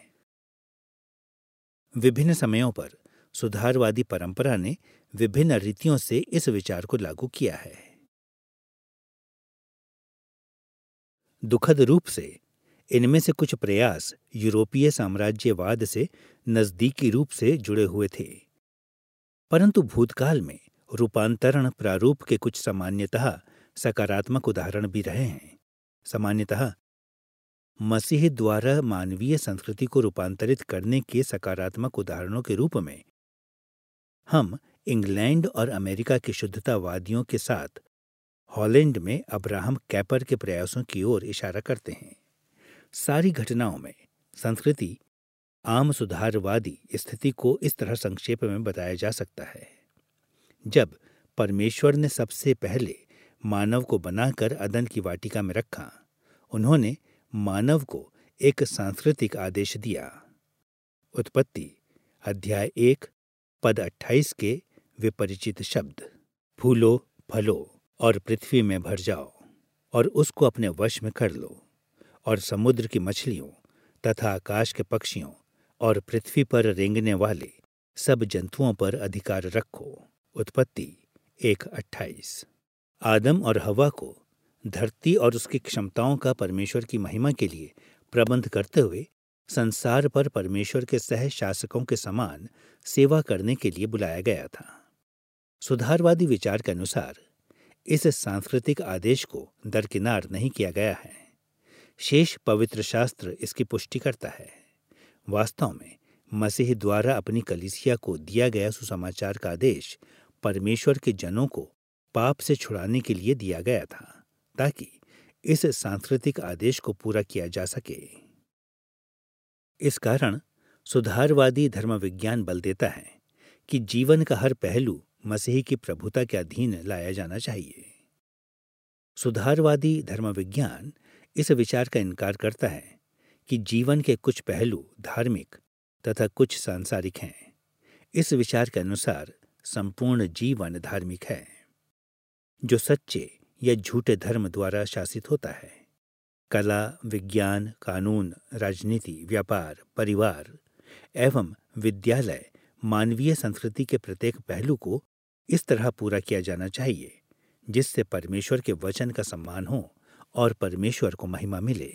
विभिन्न समयों पर सुधारवादी परंपरा ने विभिन्न रीतियों से इस विचार को लागू किया है। दुखद रूप से इनमें से कुछ प्रयास यूरोपीय साम्राज्यवाद से नजदीकी रूप से जुड़े हुए थे, परंतु भूतकाल में रूपांतरण प्रारूप के कुछ सामान्यतः सकारात्मक उदाहरण भी रहे हैं। सामान्यतः मसीह द्वारा मानवीय संस्कृति को रूपांतरित करने के सकारात्मक उदाहरणों के रूप में हम इंग्लैंड और अमेरिका के शुद्धतावादियों के साथ हॉलैंड में अब्राहम कैपर के प्रयासों की ओर इशारा करते हैं। सारी घटनाओं में संस्कृति आम सुधारवादी स्थिति को इस तरह संक्षेप में बताया जा सकता है। जब परमेश्वर ने सबसे पहले मानव को बनाकर अदन की वाटिका में रखा, उन्होंने मानव को एक सांस्कृतिक आदेश दिया। उत्पत्ति अध्याय 1 पद 28 के वे परिचित शब्द, फूलो फलो और पृथ्वी में भर जाओ और उसको अपने वश में कर लो, और समुद्र की मछलियों तथा आकाश के पक्षियों और पृथ्वी पर रेंगने वाले सब जंतुओं पर अधिकार रखो। उत्पत्ति 1:28। आदम और हवा को धरती और उसकी क्षमताओं का परमेश्वर की महिमा के लिए प्रबंध करते हुए संसार पर परमेश्वर के सह शासकों के समान सेवा करने के लिए बुलाया गया था। सुधारवादी विचार के अनुसार इस सांस्कृतिक आदेश को दरकिनार नहीं किया गया है। शेष पवित्र शास्त्र इसकी पुष्टि करता है। वास्तव में मसीह द्वारा अपनी कलीसिया को दिया गया सुसमाचार का आदेश परमेश्वर के जनों को पाप से छुड़ाने के लिए दिया गया था, ताकि इस सांस्कृतिक आदेश को पूरा किया जा सके। इस कारण सुधारवादी धर्मविज्ञान बल देता है कि जीवन का हर पहलू मसीह की प्रभुता के अधीन लाया जाना चाहिए। सुधारवादी धर्मविज्ञान इस विचार का इनकार करता है कि जीवन के कुछ पहलू धार्मिक तथा कुछ सांसारिक हैं। इस विचार के अनुसार संपूर्ण जीवन धार्मिक है, जो सच्चे या झूठे धर्म द्वारा शासित होता है। कला, विज्ञान, कानून, राजनीति, व्यापार, परिवार एवं विद्यालय मानवीय संस्कृति के प्रत्येक पहलू को इस तरह पूरा किया जाना चाहिए जिससे परमेश्वर के वचन का सम्मान हो और परमेश्वर को महिमा मिले।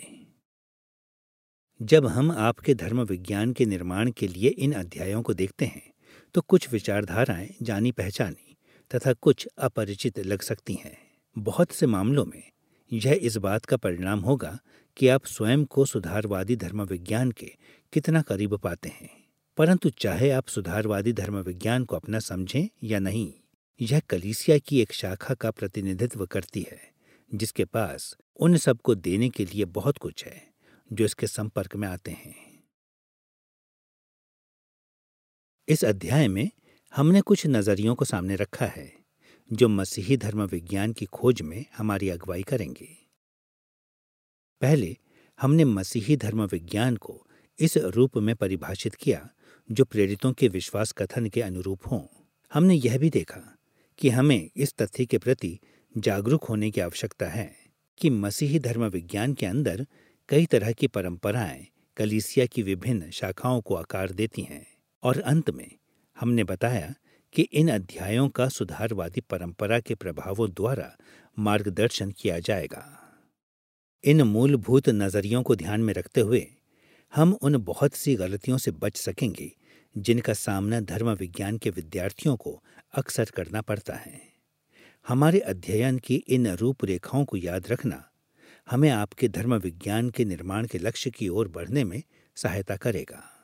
जब हम आपके धर्म विज्ञान के निर्माण के लिए इन अध्यायों को देखते हैं तो कुछ विचारधाराएं जानी पहचानी तथा कुछ अपरिचित लग सकती हैं। बहुत से मामलों में यह इस बात का परिणाम होगा कि आप स्वयं को सुधारवादी धर्म विज्ञान के कितना करीब पाते हैं। परंतु चाहे आप सुधारवादी धर्म विज्ञान को अपना समझें या नहीं, यह कलीसिया की एक शाखा का प्रतिनिधित्व करती है जिसके पास उन सब को देने के लिए बहुत कुछ है जो इसके संपर्क में आते हैं। इस अध्याय में हमने कुछ नजरियों को सामने रखा है जो मसीही धर्म विज्ञान की खोज में हमारी अगुवाई करेंगे। पहले हमने मसीही धर्म विज्ञान को इस रूप में परिभाषित किया जो प्रेरितों के विश्वास कथन के अनुरूप हों। हमने यह भी देखा कि हमें इस तथ्य के प्रति जागरूक होने की आवश्यकता है कि मसीही धर्म विज्ञान के अंदर कई तरह की परंपराएं कलीसिया की विभिन्न शाखाओं को आकार देती हैं। और अंत में हमने बताया कि इन अध्यायों का सुधारवादी परंपरा के प्रभावों द्वारा मार्गदर्शन किया जाएगा। इन मूलभूत नजरियों को ध्यान में रखते हुए हम उन बहुत सी गलतियों से बच सकेंगे जिनका सामना धर्म विज्ञान के विद्यार्थियों को अक्सर करना पड़ता है। हमारे अध्ययन की इन रूपरेखाओं को याद रखना हमें आपके धर्म विज्ञान के निर्माण के लक्ष्य की ओर बढ़ने में सहायता करेगा।